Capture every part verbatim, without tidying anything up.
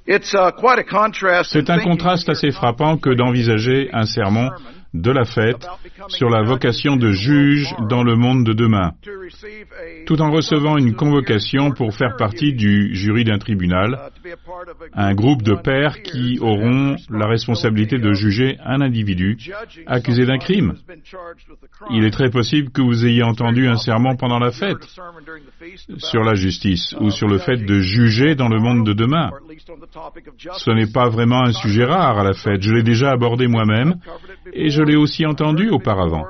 C'est un contraste assez frappant que d'envisager un sermon de la fête sur la vocation de juge dans le monde de demain, tout en recevant une convocation pour faire partie du jury d'un tribunal, un groupe de pairs qui auront la responsabilité de juger un individu accusé d'un crime. Il est très possible que vous ayez entendu un sermon pendant la fête sur la justice ou sur le fait de juger dans le monde de demain. Ce n'est pas vraiment un sujet rare à la fête. Je l'ai déjà abordé moi-même et je l'ai aussi entendu auparavant.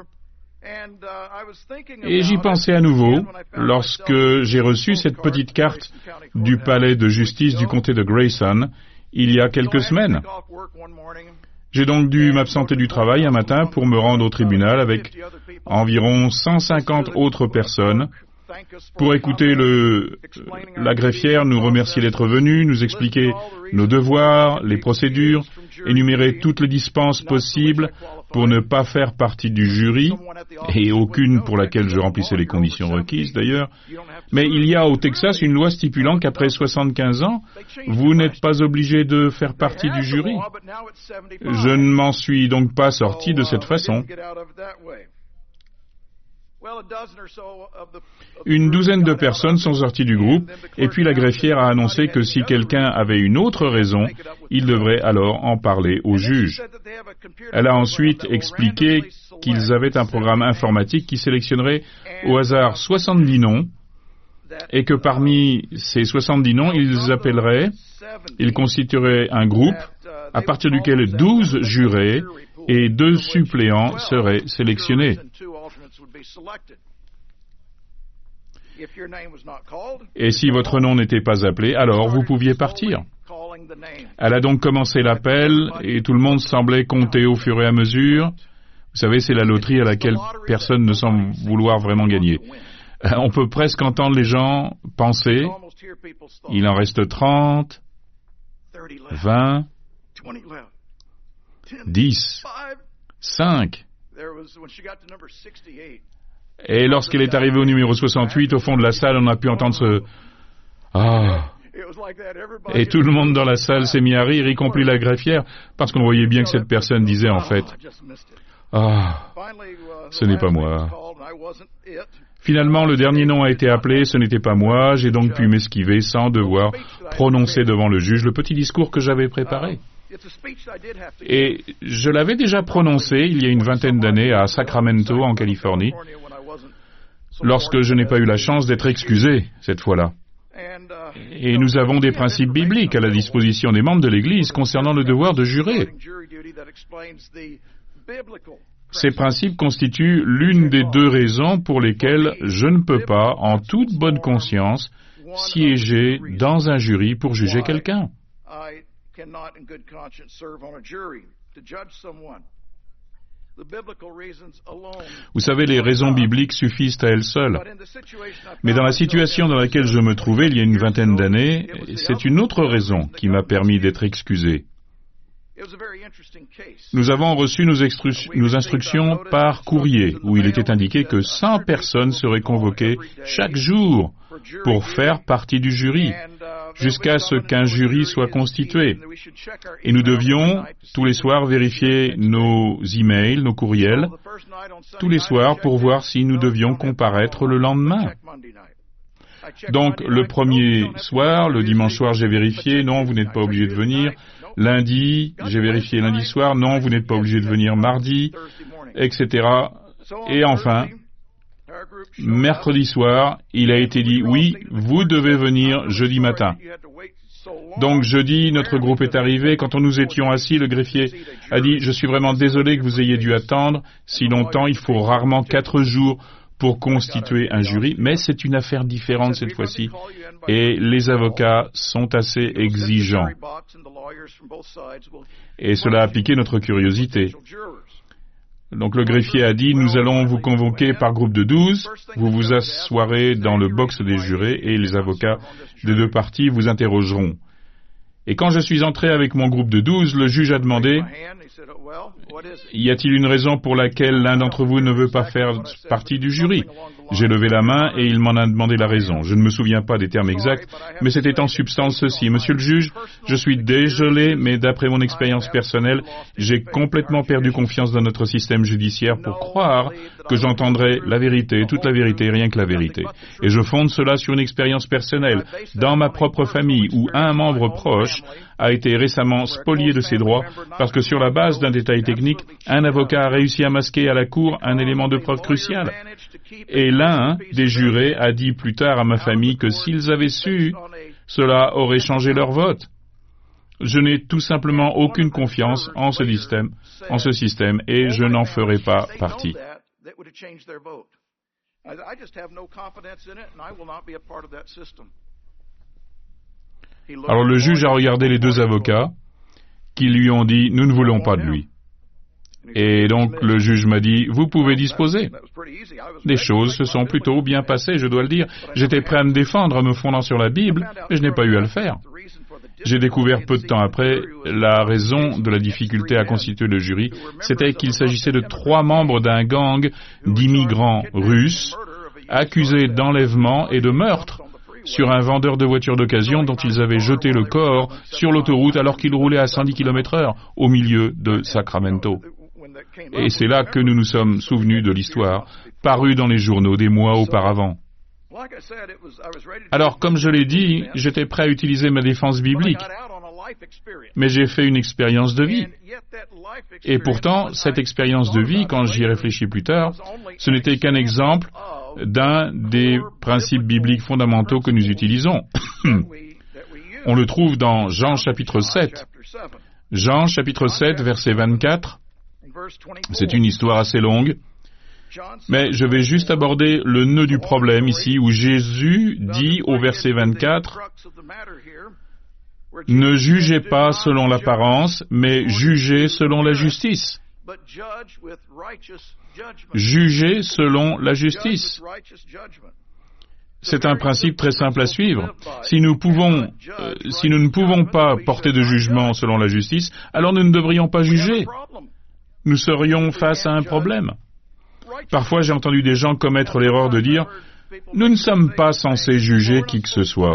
Et j'y pensais à nouveau lorsque j'ai reçu cette petite carte du palais de justice du comté de Grayson il y a quelques semaines. J'ai donc dû m'absenter du travail un matin pour me rendre au tribunal avec environ cent cinquante autres personnes pour écouter le, la greffière nous remercier d'être venue, nous expliquer nos devoirs, les procédures, énumérer toutes les dispenses possibles pour ne pas faire partie du jury, et aucune pour laquelle je remplissais les conditions requises d'ailleurs. Mais il y a au Texas une loi stipulant qu'après soixante-quinze ans, vous n'êtes pas obligé de faire partie du jury. Je ne m'en suis donc pas sorti de cette façon. Une douzaine de personnes sont sorties du groupe, et puis la greffière a annoncé que si quelqu'un avait une autre raison, il devrait alors en parler au juge. Elle a ensuite expliqué qu'ils avaient un programme informatique qui sélectionnerait au hasard soixante-dix noms, et que parmi ces soixante-dix noms, ils appelleraient, ils constitueraient un groupe, à partir duquel douze jurés et deux suppléants seraient sélectionnés. Et si votre nom n'était pas appelé, alors vous pouviez partir. Elle a donc commencé l'appel et tout le monde semblait compter au fur et à mesure. Vous savez, c'est la loterie à laquelle personne ne semble vouloir vraiment gagner. On peut presque entendre les gens penser, il en reste trente, vingt, dix, cinq. Et lorsqu'elle est arrivée au numéro soixante-huit, au fond de la salle, on a pu entendre ce « Ah !» Et tout le monde dans la salle s'est mis à rire, y compris la greffière, parce qu'on voyait bien que cette personne disait en fait « Ah, ce n'est pas moi ». Finalement, le dernier nom a été appelé, ce n'était pas moi, j'ai donc pu m'esquiver sans devoir prononcer devant le juge le petit discours que j'avais préparé. Et je l'avais déjà prononcé il y a une vingtaine d'années à Sacramento, en Californie, lorsque je n'ai pas eu la chance d'être excusé cette fois-là. Et nous avons des principes bibliques à la disposition des membres de l'Église concernant le devoir de jurer. Ces principes constituent l'une des deux raisons pour lesquelles je ne peux pas, en toute bonne conscience, siéger dans un jury pour juger quelqu'un. Vous savez, les raisons bibliques suffisent à elles seules. Mais dans la situation dans laquelle je me trouvais il y a une vingtaine d'années, c'est une autre raison qui m'a permis d'être excusé. Nous avons reçu nos, extru- nos instructions par courrier, où il était indiqué que cent personnes seraient convoquées chaque jour pour faire partie du jury, jusqu'à ce qu'un jury soit constitué. Et nous devions, tous les soirs, vérifier nos emails, nos courriels, tous les soirs pour voir si nous devions comparaître le lendemain. Donc, le premier soir, le dimanche soir, j'ai vérifié, non, vous n'êtes pas obligé de venir. Lundi, j'ai vérifié lundi soir, non, vous n'êtes pas obligé de venir mardi, et cetera. Et enfin, mercredi soir, il a été dit, oui, vous devez venir jeudi matin. Donc jeudi, notre groupe est arrivé. Quand nous étions assis, le greffier a dit, je suis vraiment désolé que vous ayez dû attendre si longtemps, il faut rarement quatre jours pour constituer un jury, mais c'est une affaire différente cette fois-ci, et les avocats sont assez exigeants. Et cela a piqué notre curiosité. Donc le greffier a dit, nous allons vous convoquer par groupe de douze, vous vous assoirez dans le box des jurés et les avocats des deux parties vous interrogeront. Et quand je suis entré avec mon groupe de douze, le juge a demandé « Y a-t-il une raison pour laquelle l'un d'entre vous ne veut pas faire partie du jury ?» J'ai levé la main et il m'en a demandé la raison. Je ne me souviens pas des termes exacts, mais c'était en substance ceci. « Monsieur le juge, je suis désolé, mais d'après mon expérience personnelle, j'ai complètement perdu confiance dans notre système judiciaire pour croire que j'entendrais la vérité, toute la vérité, rien que la vérité. Et je fonde cela sur une expérience personnelle, dans ma propre famille, où un membre proche a été récemment spolié de ses droits parce que sur la base d'un détail technique, un avocat a réussi à masquer à la cour un élément de preuve crucial. Et l'un des jurés a dit plus tard à ma famille que s'ils avaient su, cela aurait changé leur vote. Je n'ai tout simplement aucune confiance en ce système, en ce système et je n'en ferai pas partie. Alors le juge a regardé les deux avocats qui lui ont dit « Nous ne voulons pas de lui ». Et donc le juge m'a dit « Vous pouvez disposer ». Les choses se sont plutôt bien passées, je dois le dire. J'étais prêt à me défendre en me fondant sur la Bible, mais je n'ai pas eu à le faire. J'ai découvert peu de temps après la raison de la difficulté à constituer le jury, c'était qu'il s'agissait de trois membres d'un gang d'immigrants russes accusés d'enlèvement et de meurtre sur un vendeur de voitures d'occasion dont ils avaient jeté le corps sur l'autoroute alors qu'il roulait à cent dix kilomètres heure au milieu de Sacramento. Et c'est là que nous nous sommes souvenus de l'histoire, parue dans les journaux des mois auparavant. Alors, comme je l'ai dit, j'étais prêt à utiliser ma défense biblique, mais j'ai fait une expérience de vie. Et pourtant, cette expérience de vie, quand j'y réfléchis plus tard, ce n'était qu'un exemple d'un des principes bibliques fondamentaux que nous utilisons. On le trouve dans Jean chapitre sept. Jean chapitre sept, verset vingt-quatre. C'est une histoire assez longue, mais je vais juste aborder le nœud du problème ici, où Jésus dit au verset vingt-quatre, « Ne jugez pas selon l'apparence, mais jugez selon la justice. » Jugez selon la justice. C'est un principe très simple à suivre. Si nous pouvons, euh, si nous ne pouvons pas porter de jugement selon la justice, alors nous ne devrions pas juger. Nous serions face à un problème. Parfois, j'ai entendu des gens commettre l'erreur de dire « Nous ne sommes pas censés juger qui que ce soit. »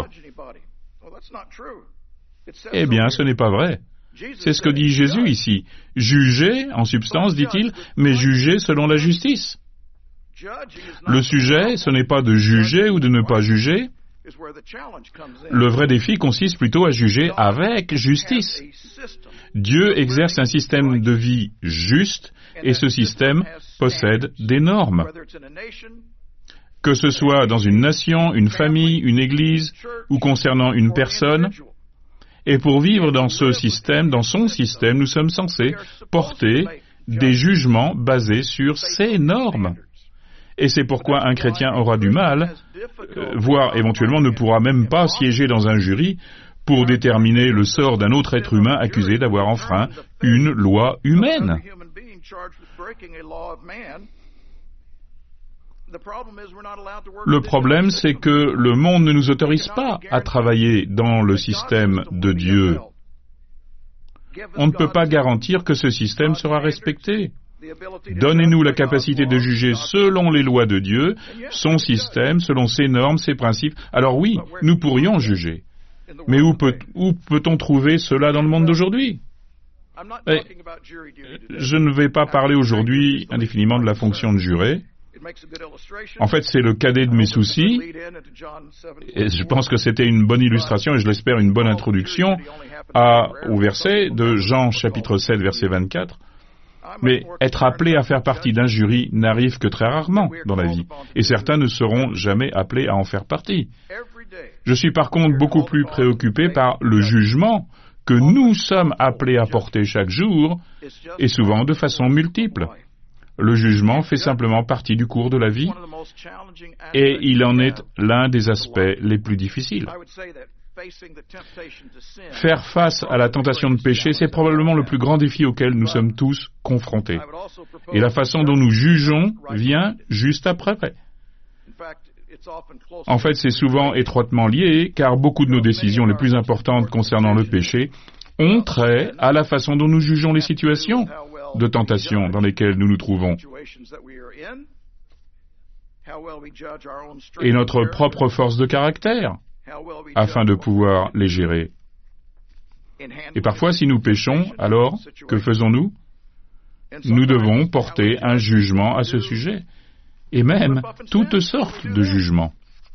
Eh bien, ce n'est pas vrai. C'est ce que dit Jésus ici. Jugez, en substance, dit-il, mais jugez selon la justice. Le sujet, ce n'est pas de juger ou de ne pas juger. Le vrai défi consiste plutôt à juger avec justice. Dieu exerce un système de vie juste et ce système possède des normes. Que ce soit dans une nation, une famille, une église ou concernant une personne, et pour vivre dans ce système, dans son système, nous sommes censés porter des jugements basés sur ces normes. Et c'est pourquoi un chrétien aura du mal, euh, voire éventuellement ne pourra même pas siéger dans un jury pour déterminer le sort d'un autre être humain accusé d'avoir enfreint une loi humaine. Le problème, c'est que le monde ne nous autorise pas à travailler dans le système de Dieu. On ne peut pas garantir que ce système sera respecté. Donnez-nous la capacité de juger selon les lois de Dieu, son système, selon ses normes, ses principes. Alors oui, nous pourrions juger. Mais où, peut, où peut-on trouver cela dans le monde d'aujourd'hui ? Et je ne vais pas parler aujourd'hui indéfiniment de la fonction de juré. En fait, c'est le cadet de mes soucis, et je pense que c'était une bonne illustration, et je l'espère une bonne introduction à, au verset de Jean chapitre sept, verset vingt-quatre. Mais être appelé à faire partie d'un jury n'arrive que très rarement dans la vie, et certains ne seront jamais appelés à en faire partie. Je suis par contre beaucoup plus préoccupé par le jugement que nous sommes appelés à porter chaque jour, et souvent de façon multiple. Le jugement fait simplement partie du cours de la vie, et il en est l'un des aspects les plus difficiles. Faire face à la tentation de péché, c'est probablement le plus grand défi auquel nous sommes tous confrontés. Et la façon dont nous jugeons vient juste après. En fait, c'est souvent étroitement lié, car beaucoup de nos décisions les plus importantes concernant le péché ont trait à la façon dont nous jugeons les situations de tentation dans lesquelles nous nous trouvons et notre propre force de caractère, afin de pouvoir les gérer. Et parfois, si nous péchons, alors, que faisons-nous? Nous devons porter un jugement à ce sujet, et même toutes sortes de jugements.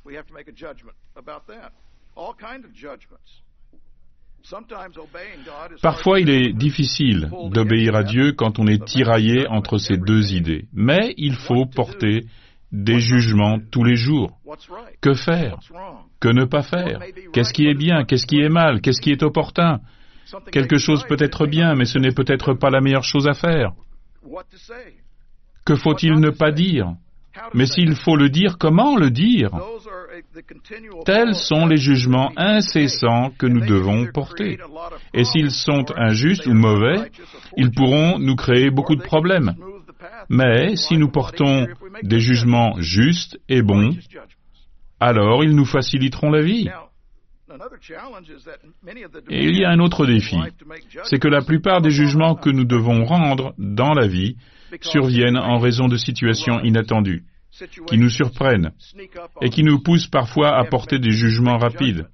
Parfois, il est difficile d'obéir à Dieu quand on est tiraillé entre ces deux idées, mais il faut porter des jugements tous les jours. Que faire? Que ne pas faire? Qu'est-ce qui est bien? Qu'est-ce qui est mal? Qu'est-ce qui est opportun? Quelque chose peut être bien, mais ce n'est peut-être pas la meilleure chose à faire. Que faut-il ne pas dire? Mais s'il faut le dire, comment le dire? Tels sont les jugements incessants que nous devons porter. Et s'ils sont injustes ou mauvais, ils pourront nous créer beaucoup de problèmes. Mais si nous portons des jugements justes et bons, alors ils nous faciliteront la vie. Et il y a un autre défi, c'est que la plupart des jugements que nous devons rendre dans la vie surviennent en raison de situations inattendues, qui nous surprennent et qui nous poussent parfois à porter des jugements rapides.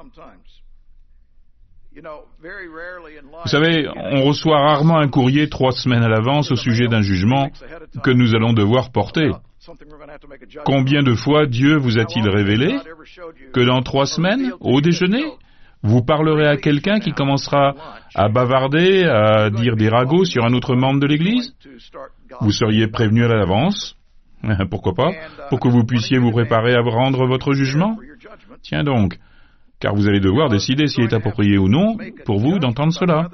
Vous savez, on reçoit rarement un courrier trois semaines à l'avance au sujet d'un jugement que nous allons devoir porter. Combien de fois Dieu vous a-t-il révélé que dans trois semaines, au déjeuner, vous parlerez à quelqu'un qui commencera à bavarder, à dire des ragots sur un autre membre de l'Église? Vous seriez prévenu à l'avance, pourquoi pas, pour que vous puissiez vous préparer à rendre votre jugement? Tiens donc, car vous allez devoir décider s'il est approprié ou non pour vous d'entendre cela.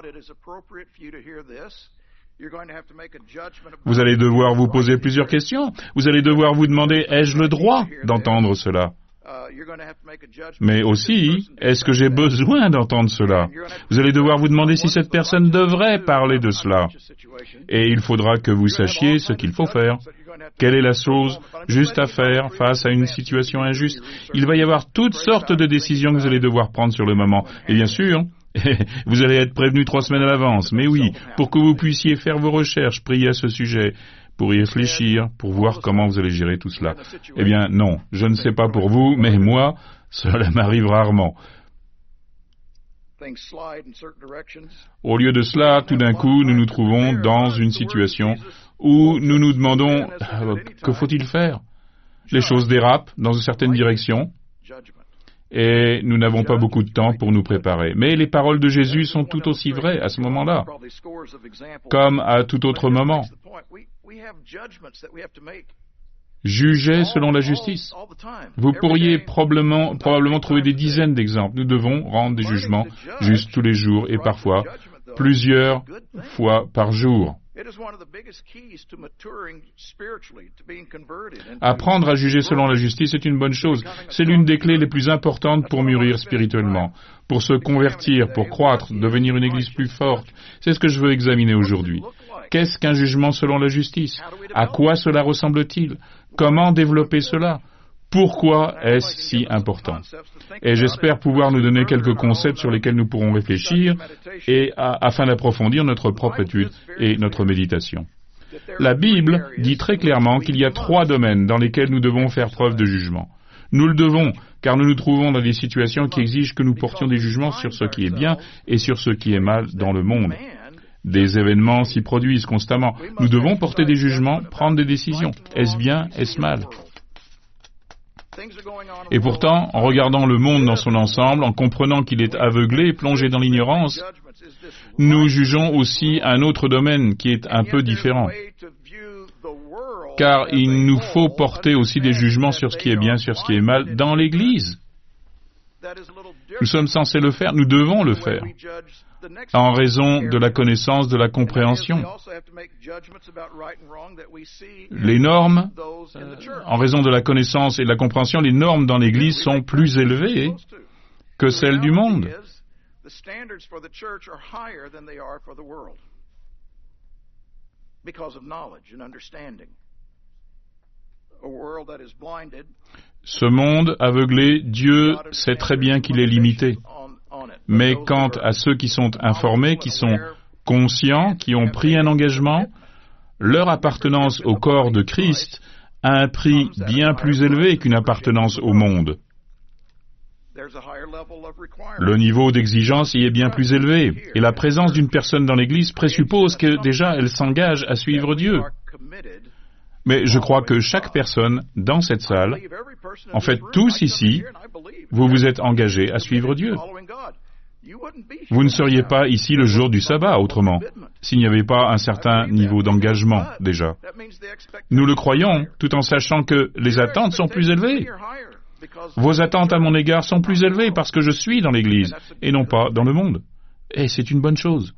Vous allez devoir vous poser plusieurs questions. Vous allez devoir vous demander, ai-je le droit d'entendre cela? Mais aussi, est-ce que j'ai besoin d'entendre cela? Vous allez devoir vous demander si cette personne devrait parler de cela. Et il faudra que vous sachiez ce qu'il faut faire. Quelle est la chose juste à faire face à une situation injuste? Il va y avoir toutes sortes de décisions que vous allez devoir prendre sur le moment. Et bien sûr, vous allez être prévenu trois semaines à l'avance. Mais oui, pour que vous puissiez faire vos recherches, prier à ce sujet, pour y réfléchir, pour voir comment vous allez gérer tout cela. Eh bien, non, je ne sais pas pour vous, mais moi, cela m'arrive rarement. Au lieu de cela, tout d'un coup, nous nous trouvons dans une situation où nous nous demandons, euh, que faut-il faire? Les choses dérapent dans une certaine direction et nous n'avons pas beaucoup de temps pour nous préparer. Mais les paroles de Jésus sont tout aussi vraies à ce moment-là, comme à tout autre moment. Jugez selon la justice. Vous pourriez probablement, probablement trouver des dizaines d'exemples. Nous devons rendre des jugements justes tous les jours et parfois plusieurs fois par jour. Apprendre à juger selon la justice est une bonne chose. C'est l'une des clés les plus importantes pour mûrir spirituellement, pour se convertir, pour croître, devenir une église plus forte. C'est ce que je veux examiner aujourd'hui. Qu'est-ce qu'un jugement selon la justice? À quoi cela ressemble-t-il? Comment développer cela? Pourquoi est-ce si important? Et j'espère pouvoir nous donner quelques concepts sur lesquels nous pourrons réfléchir et à, afin d'approfondir notre propre étude et notre méditation. La Bible dit très clairement qu'il y a trois domaines dans lesquels nous devons faire preuve de jugement. Nous le devons, car nous nous trouvons dans des situations qui exigent que nous portions des jugements sur ce qui est bien et sur ce qui est mal dans le monde. Des événements s'y produisent constamment. Nous devons porter des jugements, prendre des décisions. Est-ce bien? Est-ce mal? Et pourtant, en regardant le monde dans son ensemble, en comprenant qu'il est aveuglé et plongé dans l'ignorance, nous jugeons aussi un autre domaine qui est un peu différent. Car il nous faut porter aussi des jugements sur ce qui est bien, sur ce qui est mal dans l'Église. Nous sommes censés le faire, nous devons le faire, en raison de la connaissance, de la compréhension. Les normes, euh, en raison de la connaissance et de la compréhension, les normes dans l'Église sont plus élevées que celles du monde. Ce monde aveuglé, Dieu sait très bien qu'il est limité. Mais quant à ceux qui sont informés, qui sont conscients, qui ont pris un engagement, leur appartenance au corps de Christ a un prix bien plus élevé qu'une appartenance au monde. Le niveau d'exigence y est bien plus élevé, et la présence d'une personne dans l'Église présuppose que déjà elle s'engage à suivre Dieu. Mais je crois que chaque personne dans cette salle, en fait tous ici, vous vous êtes engagés à suivre Dieu. Vous ne seriez pas ici le jour du sabbat, autrement, s'il n'y avait pas un certain niveau d'engagement déjà. Nous le croyons, tout en sachant que les attentes sont plus élevées. Vos attentes à mon égard sont plus élevées parce que je suis dans l'Église et non pas dans le monde. Et c'est une bonne chose.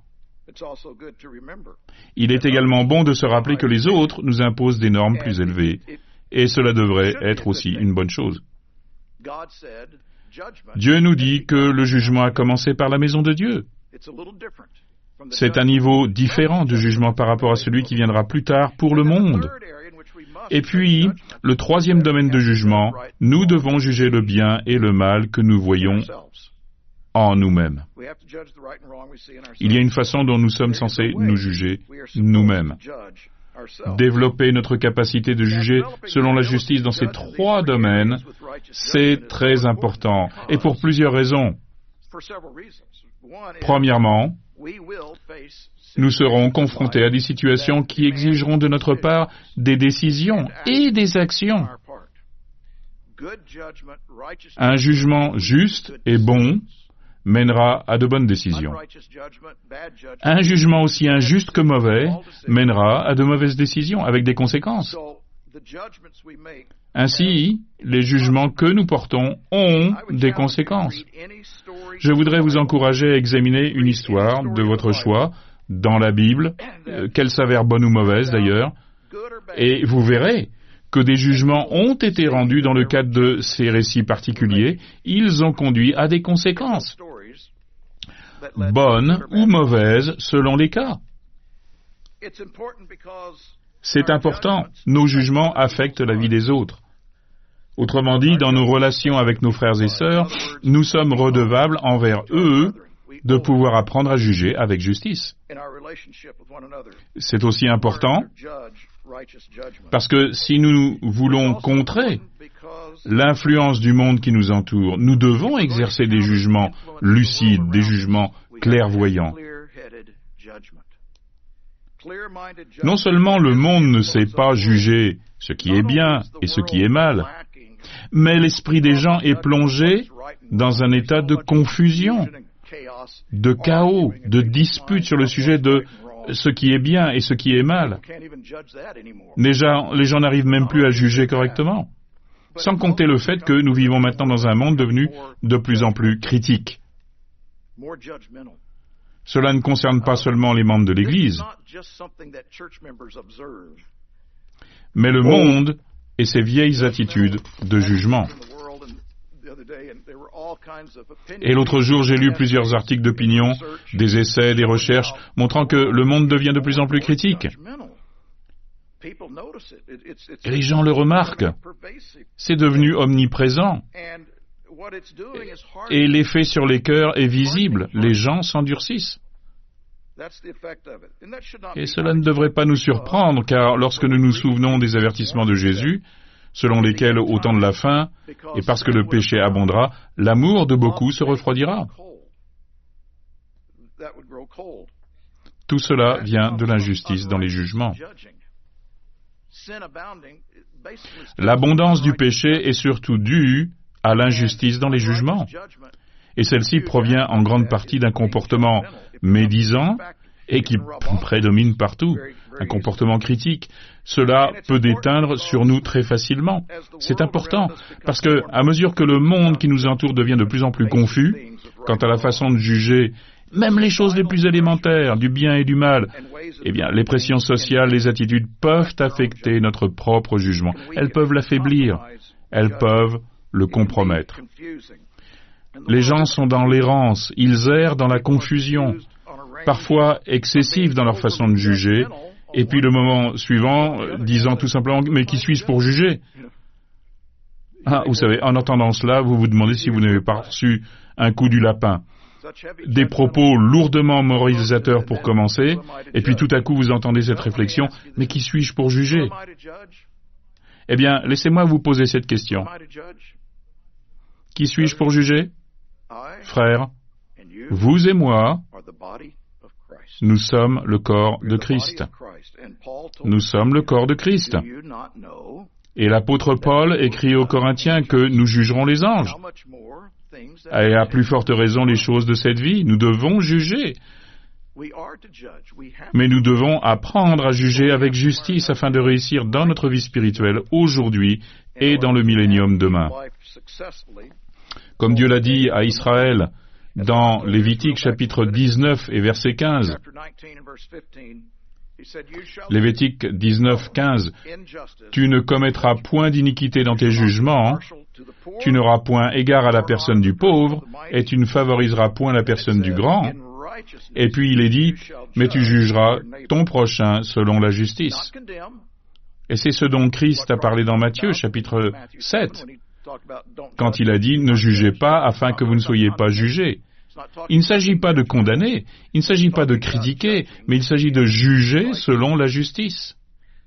Il est également bon de se rappeler que les autres nous imposent des normes plus élevées. Et cela devrait être aussi une bonne chose. Dieu nous dit que le jugement a commencé par la maison de Dieu. C'est un niveau différent du jugement par rapport à celui qui viendra plus tard pour le monde. Et puis, le troisième domaine de jugement, nous devons juger le bien et le mal que nous voyons en nous-mêmes. Il y a une façon dont nous sommes censés nous juger nous-mêmes. Développer notre capacité de juger selon la justice dans ces trois domaines, c'est très important, et pour plusieurs raisons. Premièrement, nous serons confrontés à des situations qui exigeront de notre part des décisions et des actions. Un jugement juste et bon mènera à de bonnes décisions. Un jugement aussi injuste que mauvais mènera à de mauvaises décisions, avec des conséquences. Ainsi, les jugements que nous portons ont des conséquences. Je voudrais vous encourager à examiner une histoire de votre choix dans la Bible, euh, qu'elle s'avère bonne ou mauvaise d'ailleurs, et vous verrez que des jugements ont été rendus dans le cadre de ces récits particuliers. Ils ont conduit à des conséquences, bonnes ou mauvaises selon les cas. C'est important, nos jugements affectent la vie des autres. Autrement dit, dans nos relations avec nos frères et sœurs, nous sommes redevables envers eux de pouvoir apprendre à juger avec justice. C'est aussi important parce que si nous voulons contrer l'influence du monde qui nous entoure, nous devons exercer des jugements lucides, des jugements clairvoyants. Non seulement le monde ne sait pas juger ce qui est bien et ce qui est mal, mais l'esprit des gens est plongé dans un état de confusion, de chaos, de dispute sur le sujet de ce qui est bien et ce qui est mal. Les gens, les gens n'arrivent même plus à juger correctement, sans compter le fait que nous vivons maintenant dans un monde devenu de plus en plus critique. Cela ne concerne pas seulement les membres de l'Église, mais le monde et ses vieilles attitudes de jugement. Et l'autre jour, j'ai lu plusieurs articles d'opinion, des essais, des recherches, montrant que le monde devient de plus en plus critique. Et les gens le remarquent. C'est devenu omniprésent. Et l'effet sur les cœurs est visible. Les gens s'endurcissent. Et cela ne devrait pas nous surprendre, car lorsque nous nous souvenons des avertissements de Jésus, selon lesquels, au temps de la fin, et parce que le péché abondera, l'amour de beaucoup se refroidira. Tout cela vient de l'injustice dans les jugements. L'abondance du péché est surtout due à l'injustice dans les jugements. Et celle-ci provient en grande partie d'un comportement médisant et qui prédomine partout, un comportement critique. Cela peut déteindre sur nous très facilement. C'est important, parce que, à mesure que le monde qui nous entoure devient de plus en plus confus, quant à la façon de juger même les choses les plus élémentaires, du bien et du mal, eh bien, les pressions sociales, les attitudes peuvent affecter notre propre jugement. Elles peuvent l'affaiblir. Elles peuvent le compromettre. Les gens sont dans l'errance, ils errent dans la confusion, parfois excessifs dans leur façon de juger, Et puis le moment suivant, euh, disant tout simplement, mais qui suis-je pour juger? Ah, vous savez, en entendant cela, vous vous demandez si vous n'avez pas reçu un coup du lapin. Des propos lourdement moralisateurs pour commencer, et puis tout à coup vous entendez cette réflexion, mais qui suis-je pour juger? Eh bien, laissez-moi vous poser cette question. Qui suis-je pour juger? Frères, vous et moi, nous sommes le corps de Christ. Nous sommes le corps de Christ. Et l'apôtre Paul écrit aux Corinthiens que nous jugerons les anges. Et à plus forte raison les choses de cette vie, nous devons juger. Mais nous devons apprendre à juger avec justice afin de réussir dans notre vie spirituelle aujourd'hui et dans le millénium demain. Comme Dieu l'a dit à Israël dans Lévitique chapitre dix-neuf et verset quinze, Lévitique dix-neuf, quinze, « Tu ne commettras point d'iniquité dans tes jugements, tu n'auras point égard à la personne du pauvre, et tu ne favoriseras point la personne du grand. » Et puis il est dit, « Mais tu jugeras ton prochain selon la justice. » Et c'est ce dont Christ a parlé dans Matthieu chapitre sept, quand il a dit, « Ne jugez pas afin que vous ne soyez pas jugés. » Il ne s'agit pas de condamner, il ne s'agit pas de critiquer, mais il s'agit de juger selon la justice.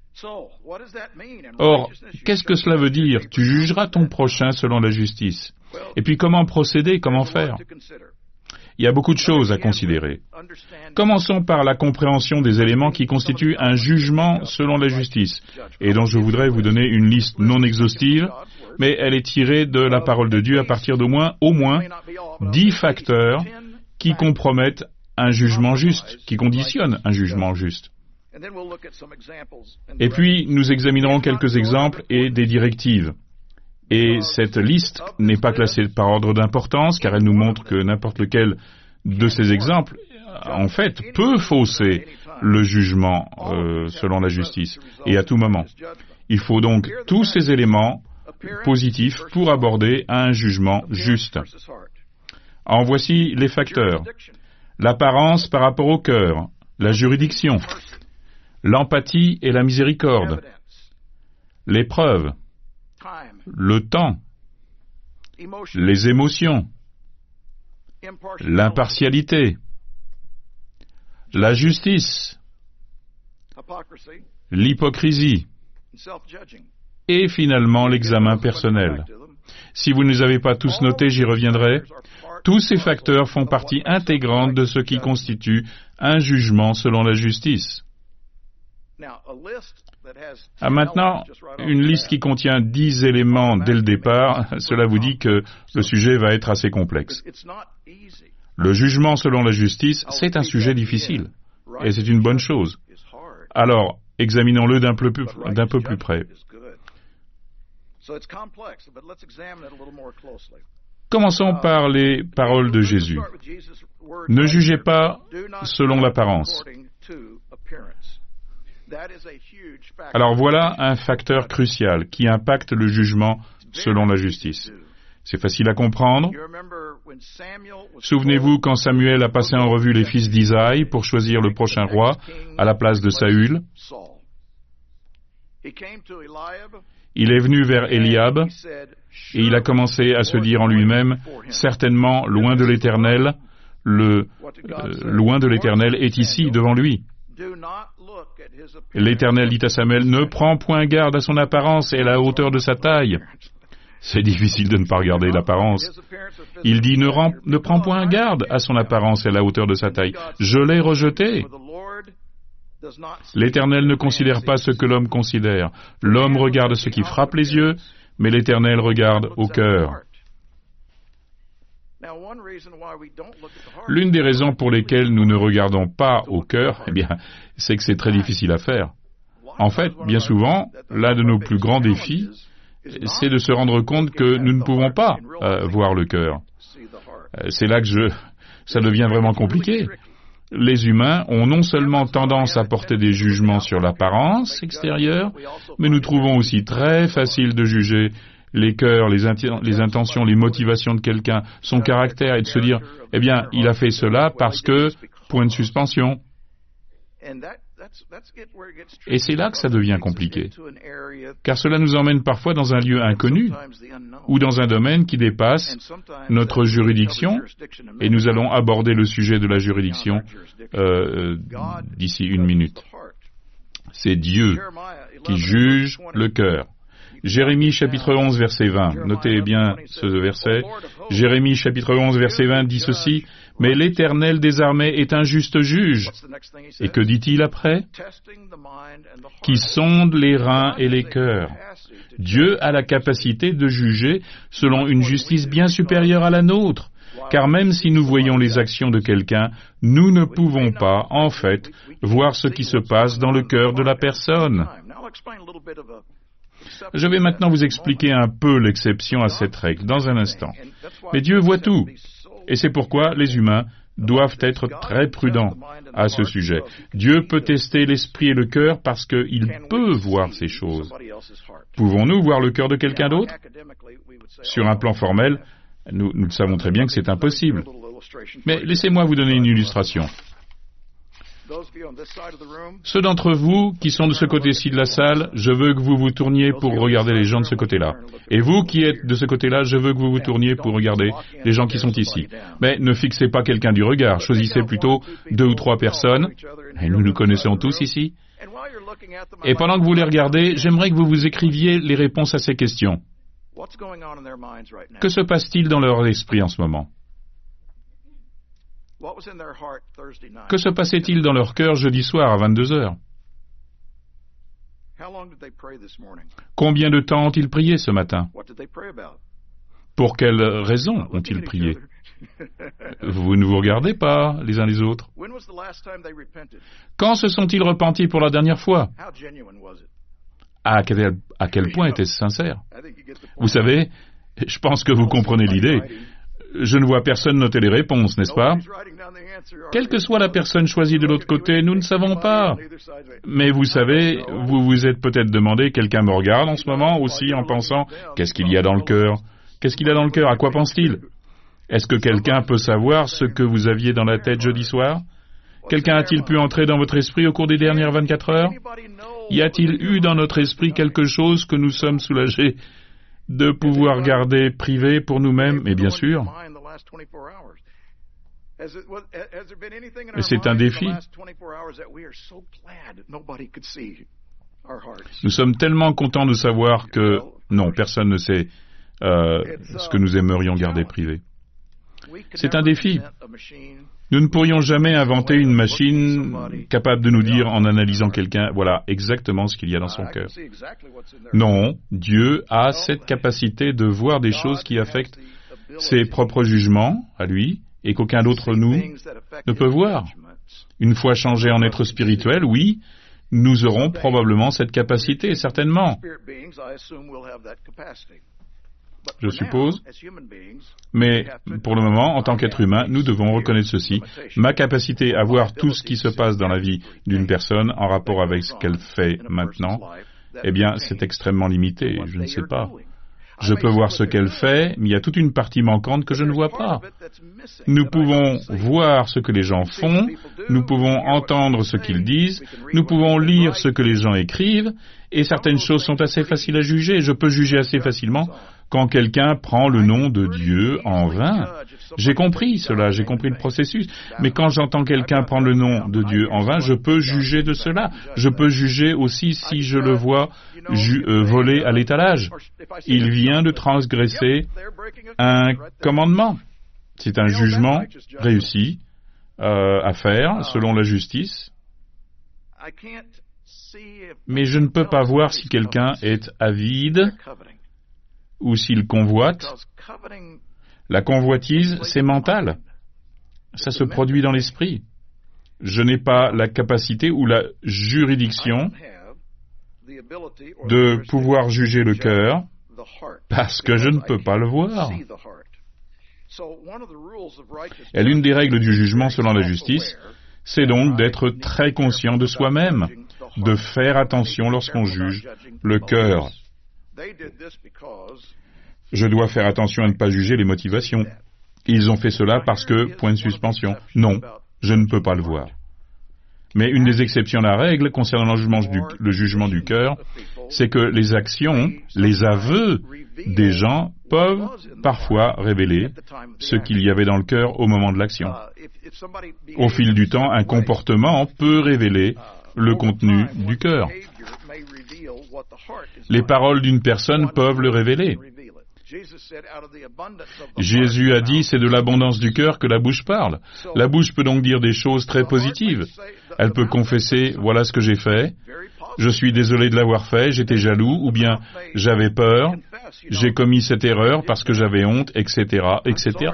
Or, qu'est-ce que cela veut dire? Tu jugeras ton prochain selon la justice. Et puis comment procéder, comment faire? Il y a beaucoup de choses à considérer. Commençons par la compréhension des éléments qui constituent un jugement selon la justice, et dont je voudrais vous donner une liste non exhaustive, mais elle est tirée de la parole de Dieu à partir d'au moins, au moins, dix facteurs qui compromettent un jugement juste, qui conditionnent un jugement juste. Et puis, nous examinerons quelques exemples et des directives. Et cette liste n'est pas classée par ordre d'importance, car elle nous montre que n'importe lequel de ces exemples, en fait, peut fausser le jugement euh, selon la justice, et à tout moment. Il faut donc tous ces éléments positifs pour aborder un jugement juste. En voici les facteurs. L'apparence par rapport au cœur, la juridiction, l'empathie et la miséricorde, l'épreuve, le temps, les émotions, l'impartialité, la justice, l'hypocrisie, et finalement l'examen personnel. Si vous ne les avez pas tous notés, j'y reviendrai. Tous ces facteurs font partie intégrante de ce qui constitue un jugement selon la justice. Ah, maintenant, une liste qui contient dix éléments dès le départ, cela vous dit que le sujet va être assez complexe. Le jugement selon la justice, c'est un sujet difficile, et c'est une bonne chose. Alors, examinons-le d'un peu plus, d'un peu plus près. Commençons par les paroles de Jésus. Ne jugez pas selon l'apparence. Alors voilà un facteur crucial qui impacte le jugement selon la justice. C'est facile à comprendre. Souvenez-vous quand Samuel a passé en revue les fils d'Isaïe pour choisir le prochain roi à la place de Saül. Il est venu vers Eliab et il a commencé à se dire en lui-même, certainement, loin de l'Éternel, le euh, loin de l'Éternel est ici devant lui. L'Éternel dit à Samuel, ne prends point garde à son apparence et à la hauteur de sa taille. C'est difficile de ne pas regarder l'apparence. Il dit, ne, rend, ne prends point garde à son apparence et à la hauteur de sa taille. Je l'ai rejeté. L'Éternel ne considère pas ce que l'homme considère. L'homme regarde ce qui frappe les yeux, mais l'Éternel regarde au cœur. L'une des raisons pour lesquelles nous ne regardons pas au cœur, eh bien, c'est que c'est très difficile à faire. En fait, bien souvent, l'un de nos plus grands défis, c'est de se rendre compte que nous ne pouvons pas euh, voir le cœur. C'est là que je, ça devient vraiment compliqué. Les humains ont non seulement tendance à porter des jugements sur l'apparence extérieure, mais nous trouvons aussi très facile de juger les cœurs, les, int- les intentions, les motivations de quelqu'un, son caractère, et de se dire, eh bien, il a fait cela parce que, point de suspension. Et c'est là que ça devient compliqué, car cela nous emmène parfois dans un lieu inconnu ou dans un domaine qui dépasse notre juridiction, et nous allons aborder le sujet de la juridiction euh, d'ici une minute. C'est Dieu qui juge le cœur. Jérémie chapitre onze verset vingt. Notez bien ce verset. Jérémie chapitre onze verset vingt dit ceci: « Mais l'Éternel des armées est un juste juge. » Et que dit-il après? « Qui sonde les reins et les cœurs. » Dieu a la capacité de juger selon une justice bien supérieure à la nôtre. Car même si nous voyons les actions de quelqu'un, nous ne pouvons pas, en fait, voir ce qui se passe dans le cœur de la personne. Je vais maintenant vous expliquer un peu l'exception à cette règle dans un instant. Mais Dieu voit tout, et c'est pourquoi les humains doivent être très prudents à ce sujet. Dieu peut tester l'esprit et le cœur parce qu'il peut voir ces choses. Pouvons-nous voir le cœur de quelqu'un d'autre? Sur un plan formel, nous, nous savons très bien que c'est impossible. Mais laissez-moi vous donner une illustration. Ceux d'entre vous qui sont de ce côté-ci de la salle, je veux que vous vous tourniez pour regarder les gens de ce côté-là. Et vous qui êtes de ce côté-là, je veux que vous vous tourniez pour regarder les gens qui sont ici. Mais ne fixez pas quelqu'un du regard, choisissez plutôt deux ou trois personnes, et nous nous connaissons tous ici. Et pendant que vous les regardez, j'aimerais que vous vous écriviez les réponses à ces questions. Que se passe-t-il dans leur esprit en ce moment? Que se passait-il dans leur cœur jeudi soir à vingt-deux heures? Combien de temps ont-ils prié ce matin? Pour quelles raisons ont-ils prié? Vous ne vous regardez pas les uns les autres. Quand se sont-ils repentis pour la dernière fois? À quel, à quel point était-ce sincère? Vous savez, je pense que vous comprenez l'idée. Je ne vois personne noter les réponses, n'est-ce pas? Quelle que soit la personne choisie de l'autre côté, nous ne savons pas. Mais vous savez, vous vous êtes peut-être demandé, quelqu'un me regarde en ce moment aussi en pensant, qu'est-ce qu'il y a dans le cœur? Qu'est-ce qu'il a dans le cœur? À quoi pense-t-il? Est-ce que quelqu'un peut savoir ce que vous aviez dans la tête jeudi soir? Quelqu'un a-t-il pu entrer dans votre esprit au cours des dernières vingt-quatre heures? Y a-t-il eu dans notre esprit quelque chose que nous sommes soulagés de pouvoir garder privé pour nous-mêmes? Et bien sûr. Mais c'est un défi. Nous sommes tellement contents de savoir que, non, personne ne sait euh, ce que nous aimerions garder privé. C'est un défi. Nous ne pourrions jamais inventer une machine capable de nous dire, en analysant quelqu'un, voilà exactement ce qu'il y a dans son cœur. Non, Dieu a cette capacité de voir des choses qui affectent ses propres jugements à lui et qu'aucun d'autre nous ne peut voir. Une fois changés en être spirituel, oui, nous aurons probablement cette capacité, certainement. Je suppose. Mais pour le moment, en tant qu'être humain, nous devons reconnaître ceci. Ma capacité à voir tout ce qui se passe dans la vie d'une personne en rapport avec ce qu'elle fait maintenant, eh bien, c'est extrêmement limité. Je ne sais pas. Je peux voir ce qu'elle fait, mais il y a toute une partie manquante que je ne vois pas. Nous pouvons voir ce que les gens font, nous pouvons entendre ce qu'ils disent, nous pouvons lire ce que les gens écrivent, et certaines choses sont assez faciles à juger. Je peux juger assez facilement quand quelqu'un prend le nom de Dieu en vain. J'ai compris cela, j'ai compris le processus, mais quand j'entends quelqu'un prendre le nom de Dieu en vain, je peux juger de cela. Je peux juger aussi si je le vois ju- euh, voler à l'étalage. Il vient de transgresser un commandement. C'est un jugement réussi euh, à faire selon la justice. Mais je ne peux pas voir si quelqu'un est avide ou s'il convoite. La convoitise, c'est mental. Ça se produit dans l'esprit. Je n'ai pas la capacité ou la juridiction de pouvoir juger le cœur parce que je ne peux pas le voir. Et l'une des règles du jugement selon la justice, c'est donc d'être très conscient de soi-même, de faire attention lorsqu'on juge le cœur. Je dois faire attention à ne pas juger les motivations. Ils ont fait cela parce que, point de suspension. Non, je ne peux pas le voir. Mais une des exceptions à la règle concernant le jugement du, le jugement du cœur, c'est que les actions, les aveux des gens peuvent parfois révéler ce qu'il y avait dans le cœur au moment de l'action. Au fil du temps, un comportement peut révéler le contenu du cœur. Les paroles d'une personne peuvent le révéler. Jésus a dit, c'est de l'abondance du cœur que la bouche parle. La bouche peut donc dire des choses très positives. Elle peut confesser, voilà ce que j'ai fait, je suis désolé de l'avoir fait, j'étais jaloux, ou bien j'avais peur, j'ai commis cette erreur parce que j'avais honte, et cetera, et cetera.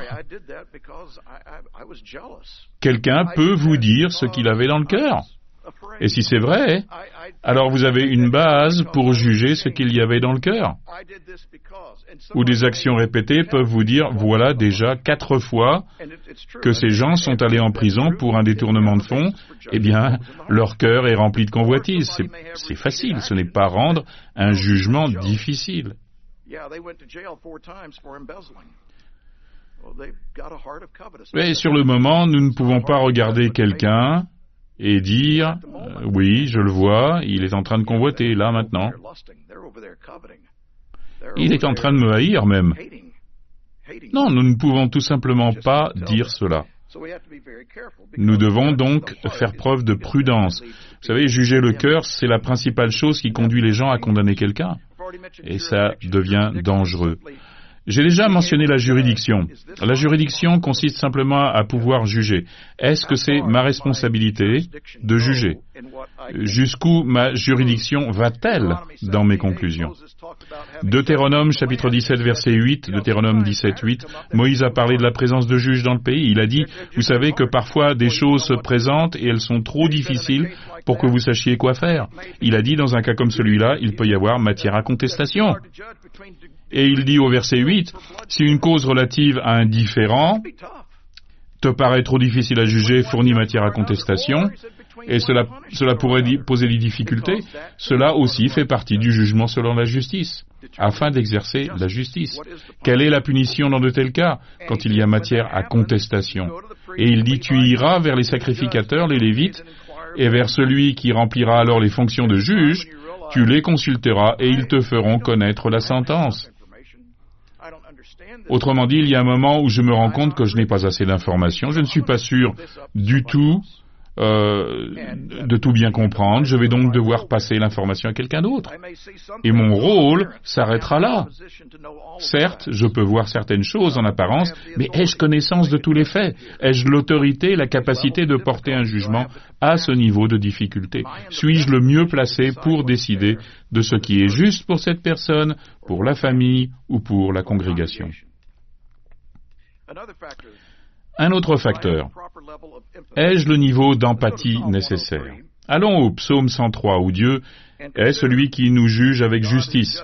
Quelqu'un peut vous dire ce qu'il avait dans le cœur. Et si c'est vrai, alors vous avez une base pour juger ce qu'il y avait dans le cœur. Ou des actions répétées peuvent vous dire, voilà déjà quatre fois que ces gens sont allés en prison pour un détournement de fonds, eh bien, leur cœur est rempli de convoitise. C'est, c'est facile, ce n'est pas rendre un jugement difficile. Mais sur le moment, nous ne pouvons pas regarder quelqu'un et dire, euh, oui, je le vois, il est en train de convoiter, là, maintenant. Il est en train de me haïr, même. Non, nous ne pouvons tout simplement pas dire cela. Nous devons donc faire preuve de prudence. Vous savez, juger le cœur, c'est la principale chose qui conduit les gens à condamner quelqu'un. Et ça devient dangereux. J'ai déjà mentionné la juridiction. La juridiction consiste simplement à pouvoir juger. Est-ce que c'est ma responsabilité de juger? Jusqu'où ma juridiction va-t-elle dans mes conclusions? Deutéronome chapitre dix-sept verset huit, Deutéronome dix-sept huit, Moïse a parlé de la présence de juges dans le pays. Il a dit, vous savez que parfois des choses se présentent et elles sont trop difficiles pour que vous sachiez quoi faire. Il a dit, dans un cas comme celui-là, il peut y avoir matière à contestation. Et il dit au verset huit, si une cause relative à un différend te paraît trop difficile à juger, fournit matière à contestation, et cela, cela pourrait poser des difficultés, cela aussi fait partie du jugement selon la justice, afin d'exercer la justice. Quelle est la punition dans de tels cas, quand il y a matière à contestation? Et il dit, tu iras vers les sacrificateurs, les Lévites, et vers celui qui remplira alors les fonctions de juge, tu les consulteras et ils te feront connaître la sentence. Autrement dit, il y a un moment où je me rends compte que je n'ai pas assez d'informations, je ne suis pas sûr du tout euh, de tout bien comprendre, je vais donc devoir passer l'information à quelqu'un d'autre. Et mon rôle s'arrêtera là. Certes, je peux voir certaines choses en apparence, mais ai-je connaissance de tous les faits? Ai-je l'autorité et la capacité de porter un jugement à ce niveau de difficulté? Suis-je le mieux placé pour décider de ce qui est juste pour cette personne, pour la famille ou pour la congrégation? Un autre facteur. Ai-je le niveau d'empathie nécessaire? Allons au psaume cent trois, où Dieu est celui qui nous juge avec justice.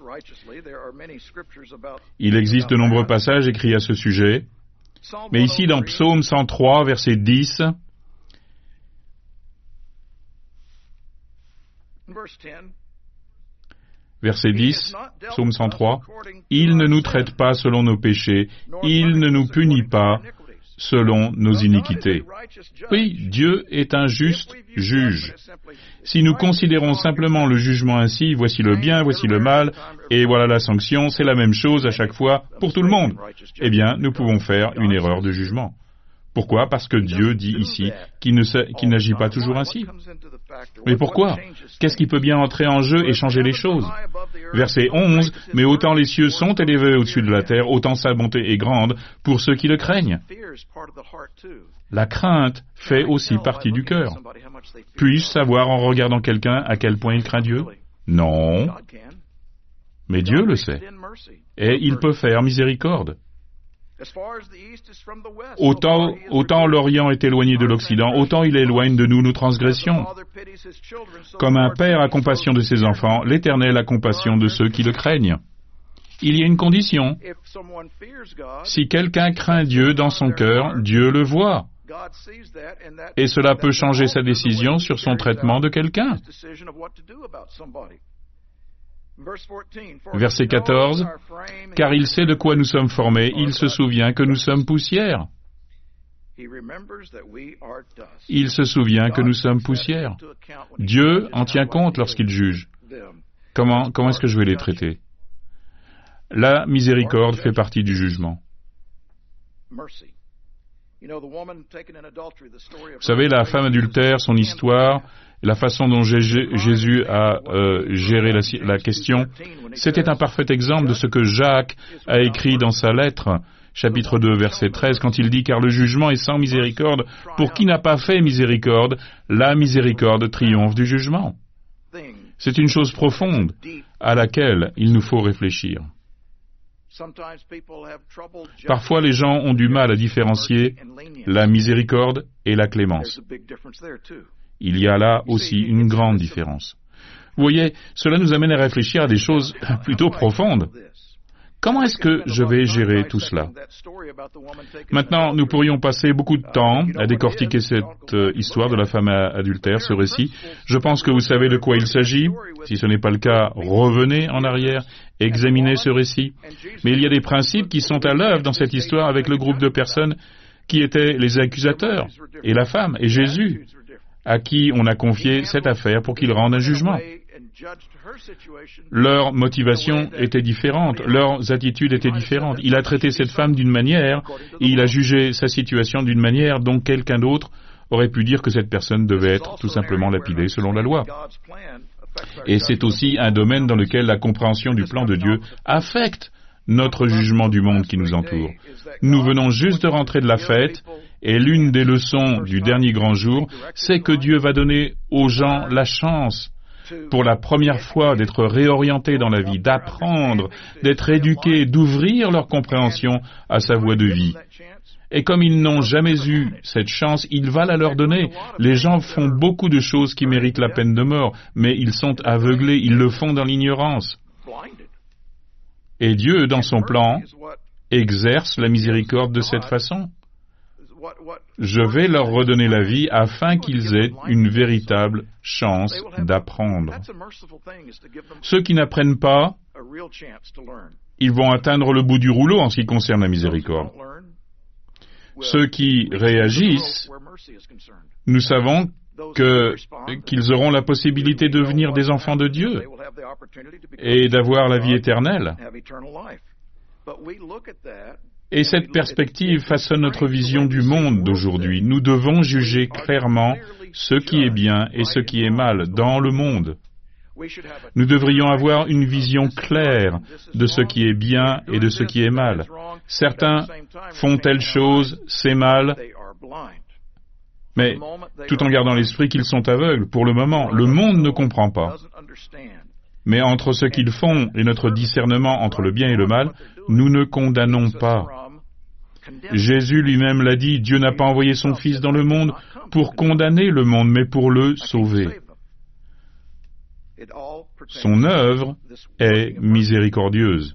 Il existe de nombreux passages écrits à ce sujet, mais ici dans psaume cent trois, verset dix, verset dix, psaume cent trois, « Il ne nous traite pas selon nos péchés, il ne nous punit pas selon nos iniquités. » Oui, Dieu est un juste juge. Si nous considérons simplement le jugement ainsi, voici le bien, voici le mal, et voilà la sanction, c'est la même chose à chaque fois pour tout le monde, eh bien, nous pouvons faire une erreur de jugement. Pourquoi? Parce que Dieu dit ici qu'il ne sait, qu'il n'agit pas toujours ainsi. Mais pourquoi? Qu'est-ce qui peut bien entrer en jeu et changer les choses? Verset onze, « Mais autant les cieux sont élevés au-dessus de la terre, autant sa bonté est grande pour ceux qui le craignent. » La crainte fait aussi partie du cœur. Puis-je savoir en regardant quelqu'un à quel point il craint Dieu? Non. Mais Dieu le sait. Et il peut faire miséricorde. Autant, autant l'Orient est éloigné de l'Occident, autant il éloigne de nous nos transgressions. Comme un père a compassion de ses enfants, l'Éternel a compassion de ceux qui le craignent. Il y a une condition. Si quelqu'un craint Dieu dans son cœur, Dieu le voit. Et cela peut changer sa décision sur son traitement de quelqu'un. Verset quatorze, « Car il sait de quoi nous sommes formés, il se souvient que nous sommes poussière. » Il se souvient que nous sommes poussière. Dieu en tient compte lorsqu'il juge. Comment, comment est-ce que je vais les traiter? La miséricorde fait partie du jugement. Vous savez, la femme adultère, son histoire, la façon dont Jésus a euh, géré la, la question, c'était un parfait exemple de ce que Jacques a écrit dans sa lettre, chapitre deux, verset treize, quand il dit « Car le jugement est sans miséricorde, pour qui n'a pas fait miséricorde, la miséricorde triomphe du jugement. » C'est une chose profonde à laquelle il nous faut réfléchir. Parfois, les gens ont du mal à différencier la miséricorde et la clémence. Il y a là aussi une grande différence. Vous voyez, cela nous amène à réfléchir à des choses plutôt profondes. Comment est-ce que je vais gérer tout cela? Maintenant, nous pourrions passer beaucoup de temps à décortiquer cette euh, histoire de la femme adultère, ce récit. Je pense que vous savez de quoi il s'agit. Si ce n'est pas le cas, revenez en arrière, examinez ce récit. Mais il y a des principes qui sont à l'œuvre dans cette histoire avec le groupe de personnes qui étaient les accusateurs, et la femme, et Jésus, à qui on a confié cette affaire pour qu'il rende un jugement. Leurs motivations étaient différentes, leurs attitudes étaient différentes. Il a traité cette femme d'une manière, et il a jugé sa situation d'une manière dont quelqu'un d'autre aurait pu dire que cette personne devait être tout simplement lapidée selon la loi. Et c'est aussi un domaine dans lequel la compréhension du plan de Dieu affecte notre jugement du monde qui nous entoure. Nous venons juste de rentrer de la fête, et l'une des leçons du dernier grand jour, c'est que Dieu va donner aux gens la chance, pour la première fois, d'être réorientés dans la vie, d'apprendre, d'être éduqués, d'ouvrir leur compréhension à sa voie de vie. Et comme ils n'ont jamais eu cette chance, il va la leur donner. Les gens font beaucoup de choses qui méritent la peine de mort, mais ils sont aveuglés, ils le font dans l'ignorance. Et Dieu, dans son plan, exerce la miséricorde de cette façon. Je vais leur redonner la vie afin qu'ils aient une véritable chance d'apprendre. Ceux qui n'apprennent pas, ils vont atteindre le bout du rouleau en ce qui concerne la miséricorde. Ceux qui réagissent, nous savons que, qu'ils auront la possibilité de devenir des enfants de Dieu et d'avoir la vie éternelle. Et cette perspective façonne notre vision du monde d'aujourd'hui. Nous devons juger clairement ce qui est bien et ce qui est mal dans le monde. Nous devrions avoir une vision claire de ce qui est bien et de ce qui est mal. Certains font telle chose, c'est mal, mais tout en gardant l'esprit qu'ils sont aveugles. Pour le moment, le monde ne comprend pas. Mais entre ce qu'ils font et notre discernement entre le bien et le mal, nous ne condamnons pas. Jésus lui-même l'a dit, Dieu n'a pas envoyé son Fils dans le monde pour condamner le monde, mais pour le sauver. Son œuvre est miséricordieuse.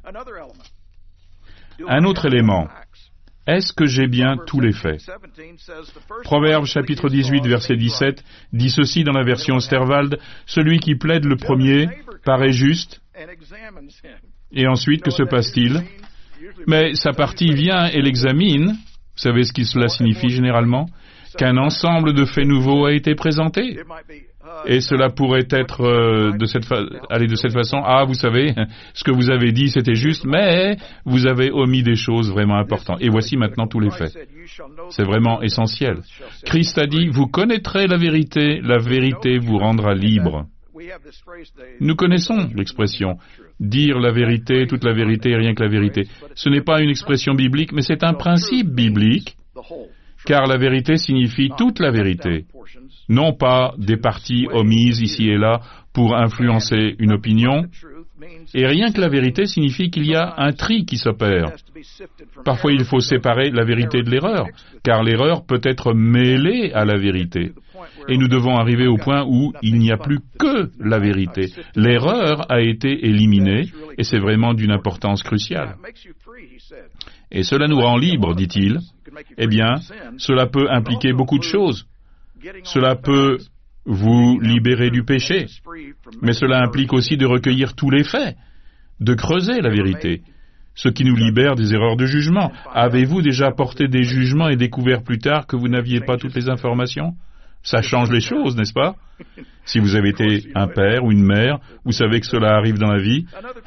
Un autre élément, est-ce que j'ai bien tous les faits? Proverbe chapitre dix-huit, verset dix-sept, dit ceci dans la version Osterwald, « Celui qui plaide le premier paraît juste. » Et ensuite, que se passe-t-il? Mais sa partie vient et l'examine. Vous savez ce que cela signifie généralement? Qu'un ensemble de faits nouveaux a été présenté. Et cela pourrait être euh, de cette fa- aller de cette façon. Ah, vous savez, ce que vous avez dit, c'était juste, mais vous avez omis des choses vraiment importantes. Et voici maintenant tous les faits. C'est vraiment essentiel. Christ a dit, vous connaîtrez la vérité, la vérité vous rendra libre. Nous connaissons l'expression « dire la vérité, toute la vérité et rien que la vérité ». Ce n'est pas une expression biblique, mais c'est un principe biblique, car la vérité signifie toute la vérité, non pas des parties omises ici et là pour influencer une opinion, et rien que la vérité signifie qu'il y a un tri qui s'opère. Parfois il faut séparer la vérité de l'erreur, car l'erreur peut être mêlée à la vérité. Et nous devons arriver au point où il n'y a plus que la vérité. L'erreur a été éliminée, et c'est vraiment d'une importance cruciale. Et cela nous rend libres, dit-il. Eh bien, cela peut impliquer beaucoup de choses. Cela peut vous libérer du péché, mais cela implique aussi de recueillir tous les faits, de creuser la vérité. ce qui nous libère des erreurs de jugement. Avez-vous déjà porté des jugements et découvert plus tard que vous n'aviez pas toutes les informations? Ça change les choses, n'est-ce pas? Si vous avez été un père ou une mère, vous savez que cela arrive dans la vie.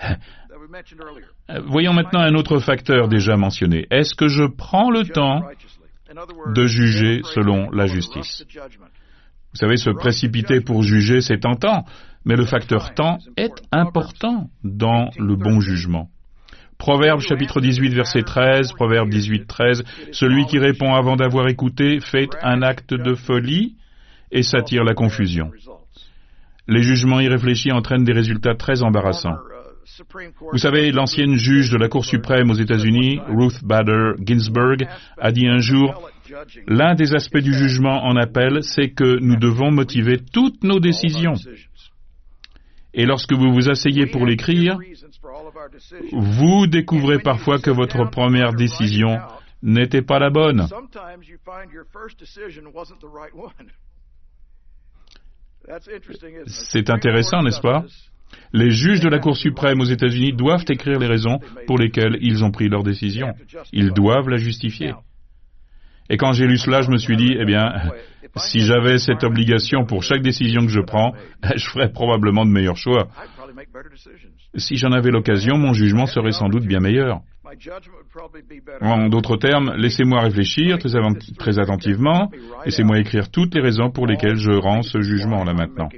Voyons maintenant un autre facteur déjà mentionné. Est-ce que je prends le temps de juger selon la justice? Vous savez, se précipiter pour juger, c'est tentant, mais le facteur temps est important dans le bon jugement. Proverbe chapitre dix-huit, verset treize, Proverbe dix-huit, treize, « Celui qui répond avant d'avoir écouté fait un acte de folie et s'attire la confusion. » Les jugements irréfléchis entraînent des résultats très embarrassants. Vous savez, l'ancienne juge de la Cour suprême aux États-Unis, Ruth Bader Ginsburg, a dit un jour, « L'un des aspects du jugement en appel, c'est que nous devons motiver toutes nos décisions. Et lorsque vous vous asseyez pour l'écrire, vous découvrez parfois que votre première décision n'était pas la bonne. » C'est intéressant, n'est-ce pas? Les juges de la Cour suprême aux États-Unis doivent écrire les raisons pour lesquelles ils ont pris leur décision. Ils doivent la justifier. Et quand j'ai lu cela, je me suis dit, eh bien, si j'avais cette obligation pour chaque décision que je prends, je ferais probablement de meilleurs choix. Si j'en avais l'occasion, mon jugement serait sans doute bien meilleur. En d'autres termes, laissez-moi réfléchir très, avant- très attentivement, laissez-moi écrire toutes les raisons pour lesquelles je rends ce jugement là maintenant.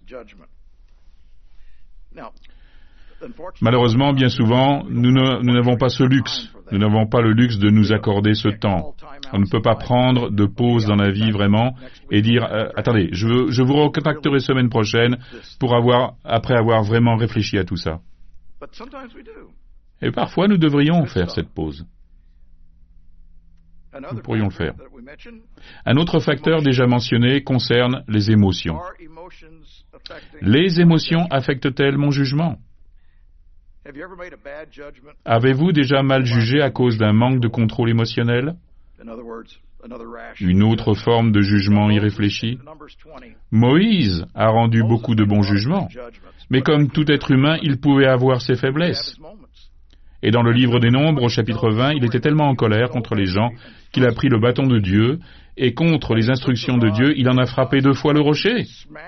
Malheureusement, bien souvent, nous ne- nous n'avons pas ce luxe. Nous n'avons pas le luxe de nous accorder ce temps. On ne peut pas prendre de pause dans la vie vraiment et dire euh, « Attendez, je, veux- je vous recontacterai semaine prochaine pour avoir, après avoir vraiment réfléchi à tout ça. » Et parfois, nous devrions faire cette pause. Nous pourrions le faire. Un autre facteur déjà mentionné concerne les émotions. Les émotions affectent-elles mon jugement? Avez-vous déjà mal jugé à cause d'un manque de contrôle émotionnel? Une autre forme de jugement irréfléchi? Moïse a rendu beaucoup de bons jugements, mais comme tout être humain, il pouvait avoir ses faiblesses. Et dans le livre des Nombres, au chapitre vingt, il était tellement en colère contre les gens qu'il a pris le bâton de Dieu, et contre les instructions de Dieu, il en a frappé deux fois le rocher.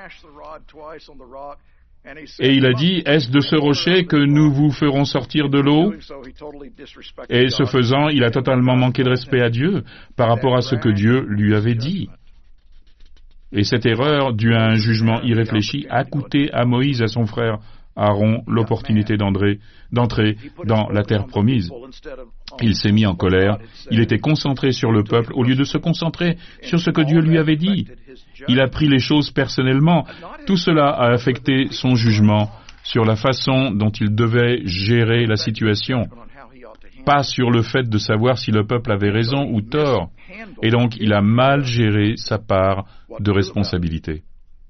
Et il a dit, « Est-ce de ce rocher que nous vous ferons sortir de l'eau ?» Et ce faisant, il a totalement manqué de respect à Dieu par rapport à ce que Dieu lui avait dit. Et cette erreur, due à un jugement irréfléchi, a coûté à Moïse et à son frère Aaron l'opportunité d'entrer, d'entrer dans la terre promise. Il s'est mis en colère, il était concentré sur le peuple au lieu de se concentrer sur ce que Dieu lui avait dit. Il a pris les choses personnellement. Tout cela a affecté son jugement sur la façon dont il devait gérer la situation, pas sur le fait de savoir si le peuple avait raison ou tort. Et donc, il a mal géré sa part de responsabilité.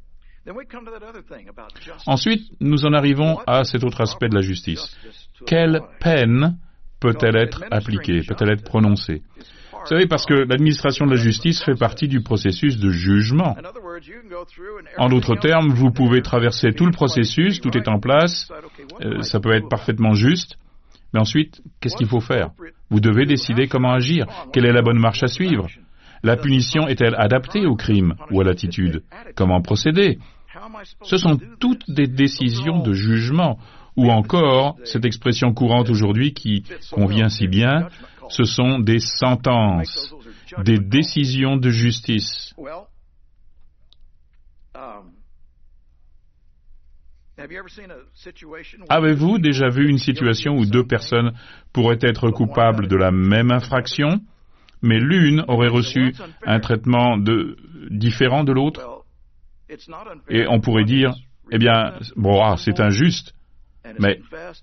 Ensuite, nous en arrivons à cet autre aspect de la justice. Quelle peine peut-elle être appliquée, peut-elle être prononcée? Vous savez, parce que l'administration de la justice fait partie du processus de jugement. En d'autres termes, vous pouvez traverser tout le processus, tout est en place, euh, ça peut être parfaitement juste, mais ensuite, qu'est-ce qu'il faut faire? Vous devez décider comment agir, quelle est la bonne marche à suivre. La punition est-elle adaptée au crime ou à l'attitude? Comment procéder? Ce sont toutes des décisions de jugement, ou encore, cette expression courante aujourd'hui qui convient si bien, ce sont des sentences, des décisions de justice. Avez-vous déjà vu une situation où deux personnes pourraient être coupables de la même infraction, mais l'une aurait reçu un traitement de, différent de l'autre? Et on pourrait dire, eh bien, bon, ah, c'est injuste, mais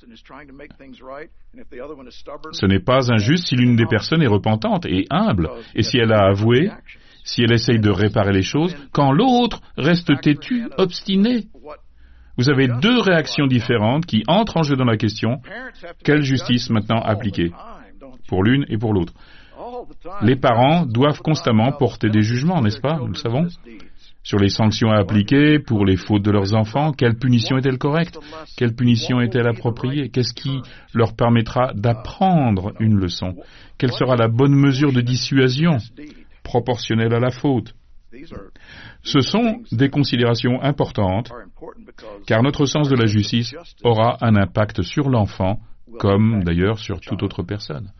ce n'est pas injuste si l'une des personnes est repentante et humble, et si elle a avoué, si elle essaye de réparer les choses, quand l'autre reste têtu, obstiné. Vous avez deux réactions différentes qui entrent en jeu dans la question, quelle justice maintenant appliquer, pour l'une et pour l'autre? Les parents doivent constamment porter des jugements, n'est-ce pas? Nous le savons. sur les sanctions à appliquer pour les fautes de leurs enfants. Quelle punition est-elle correcte? Quelle punition est-elle appropriée? Qu'est-ce qui leur permettra d'apprendre une leçon? Quelle sera la bonne mesure de dissuasion proportionnelle à la faute? Ce sont des considérations importantes, car notre sens de la justice aura un impact sur l'enfant, comme d'ailleurs sur toute autre personne.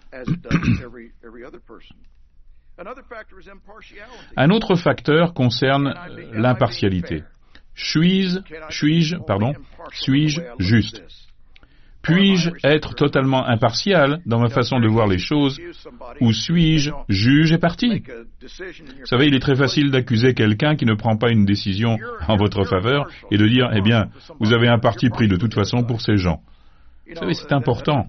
Un autre facteur concerne l'impartialité. Suis-je, suis-je, pardon, suis-je juste? Puis-je être totalement impartial dans ma façon de voir les choses, ou suis-je juge et parti? Vous savez, il est très facile d'accuser quelqu'un qui ne prend pas une décision en votre faveur et de dire, eh bien, vous avez un parti pris de toute façon pour ces gens. Vous savez, c'est important.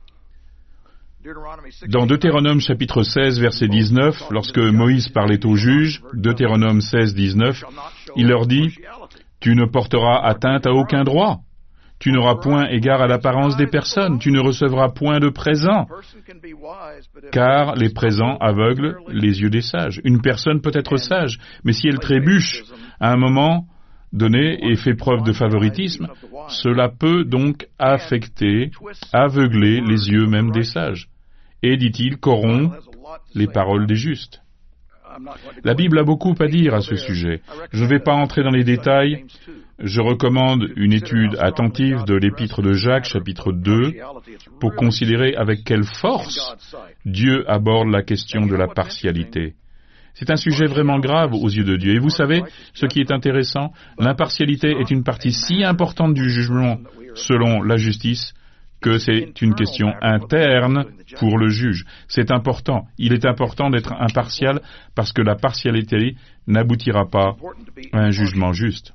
Dans Deutéronome chapitre seize, verset dix-neuf, lorsque Moïse parlait aux juges, Deutéronome seize, dix-neuf, il leur dit, « Tu ne porteras atteinte à aucun droit. Tu n'auras point égard à l'apparence des personnes. Tu ne recevras point de présents. Car les présents aveuglent les yeux des sages. » Une personne peut être sage, mais si elle trébuche à un moment donné et fait preuve de favoritisme, cela peut donc affecter, aveugler les yeux même des sages. Et, dit-il, corrompt les paroles des justes. La Bible a beaucoup à dire à ce sujet. Je ne vais pas entrer dans les détails. Je recommande une étude attentive de l'Épître de Jacques, chapitre deux, pour considérer avec quelle force Dieu aborde la question de la partialité. C'est un sujet vraiment grave aux yeux de Dieu. Et vous savez, ce qui est intéressant, l'impartialité est une partie si importante du jugement selon la justice que c'est une question interne pour le juge. C'est important. Il est important d'être impartial parce que la partialité n'aboutira pas à un jugement juste.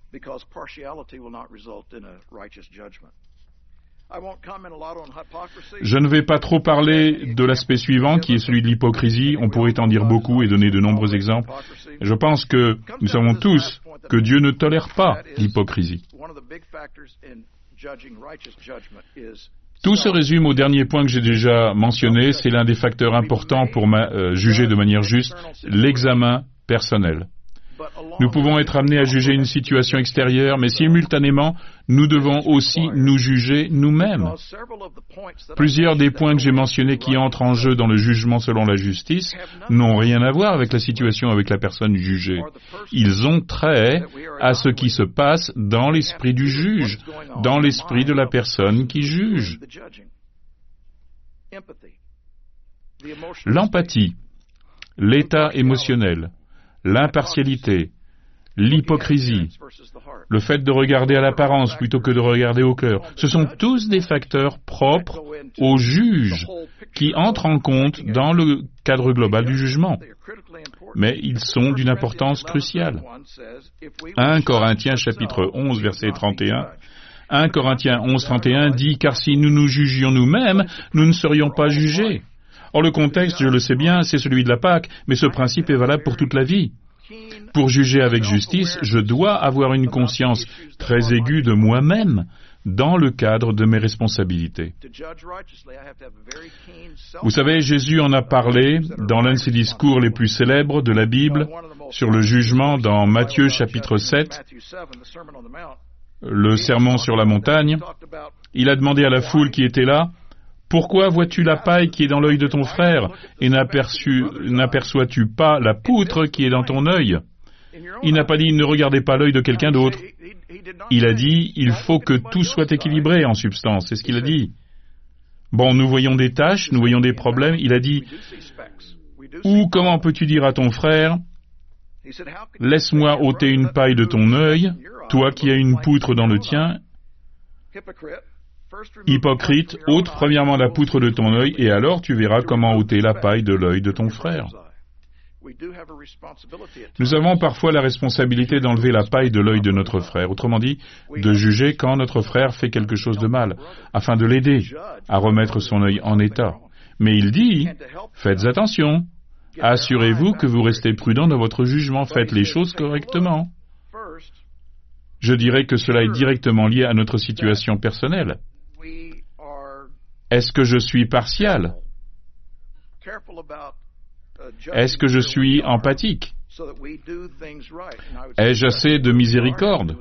Je ne vais pas trop parler de l'aspect suivant, qui est celui de l'hypocrisie. On pourrait en dire beaucoup et donner de nombreux exemples. Je pense que nous savons tous que Dieu ne tolère pas l'hypocrisie. Tout se résume au dernier point que j'ai déjà mentionné. C'est l'un des facteurs importants pour ma, euh, juger de manière juste, l'examen personnel. Nous pouvons être amenés à juger une situation extérieure, mais simultanément, nous devons aussi nous juger nous-mêmes. Plusieurs des points que j'ai mentionnés qui entrent en jeu dans le jugement selon la justice n'ont rien à voir avec la situation avec la personne jugée. Ils ont trait à ce qui se passe dans l'esprit du juge, dans l'esprit de la personne qui juge. L'empathie, l'état émotionnel, l'impartialité, l'hypocrisie, le fait de regarder à l'apparence plutôt que de regarder au cœur, ce sont tous des facteurs propres au juge qui entrent en compte dans le cadre global du jugement. Mais ils sont d'une importance cruciale. un Corinthiens chapitre onze, verset trente et un, un Corinthiens onze, trente et un dit « Car si nous nous jugions nous-mêmes, nous ne serions pas jugés. » Or, le contexte, je le sais bien, c'est celui de la Pâque, mais ce principe est valable pour toute la vie. Pour juger avec justice, je dois avoir une conscience très aiguë de moi-même dans le cadre de mes responsabilités. Vous savez, Jésus en a parlé dans l'un de ses discours les plus célèbres de la Bible sur le jugement dans Matthieu chapitre sept, le sermon sur la montagne. Il a demandé à la foule qui était là, « Pourquoi vois-tu la paille qui est dans l'œil de ton frère et n'aperçois-tu pas la poutre qui est dans ton œil ?» Il n'a pas dit « Ne regardez pas l'œil de quelqu'un d'autre ». Il a dit « Il faut que tout soit équilibré en substance ». C'est ce qu'il a dit. Bon, nous voyons des tâches, nous voyons des problèmes. Il a dit « Ou comment peux-tu dire à ton frère « Laisse-moi ôter une paille de ton œil, toi qui as une poutre dans le tien ». Hypocrite, ôte premièrement la poutre de ton œil, et alors tu verras comment ôter la paille de l'œil de ton frère. Nous avons parfois la responsabilité d'enlever la paille de l'œil de notre frère, autrement dit, de juger quand notre frère fait quelque chose de mal, afin de l'aider à remettre son œil en état. Mais il dit, faites attention, assurez-vous que vous restez prudent dans votre jugement, faites les choses correctement. Je dirais que cela est directement lié à notre situation personnelle. Est-ce que je suis partial? Est-ce que je suis empathique? Ai-je assez de miséricorde?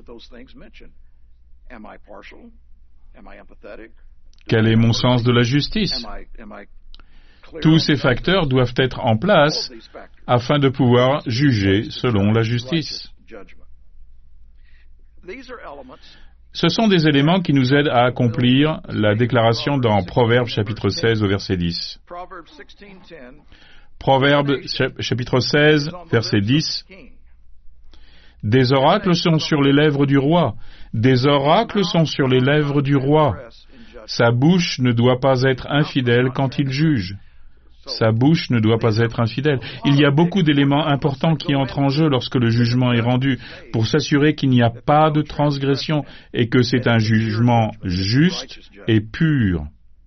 Quel est mon sens de la justice? Tous ces facteurs doivent être en place afin de pouvoir juger selon la justice. Ce sont des éléments qui nous aident à accomplir la déclaration dans Proverbes chapitre seize au verset dix. Proverbes chapitre seize, verset dix. Des oracles sont sur les lèvres du roi. Des oracles sont sur les lèvres du roi. Sa bouche ne doit pas être infidèle quand il juge. Sa bouche ne doit pas être infidèle. Il y a beaucoup d'éléments importants qui entrent en jeu lorsque le jugement est rendu pour s'assurer qu'il n'y a pas de transgression et que c'est un jugement juste et pur.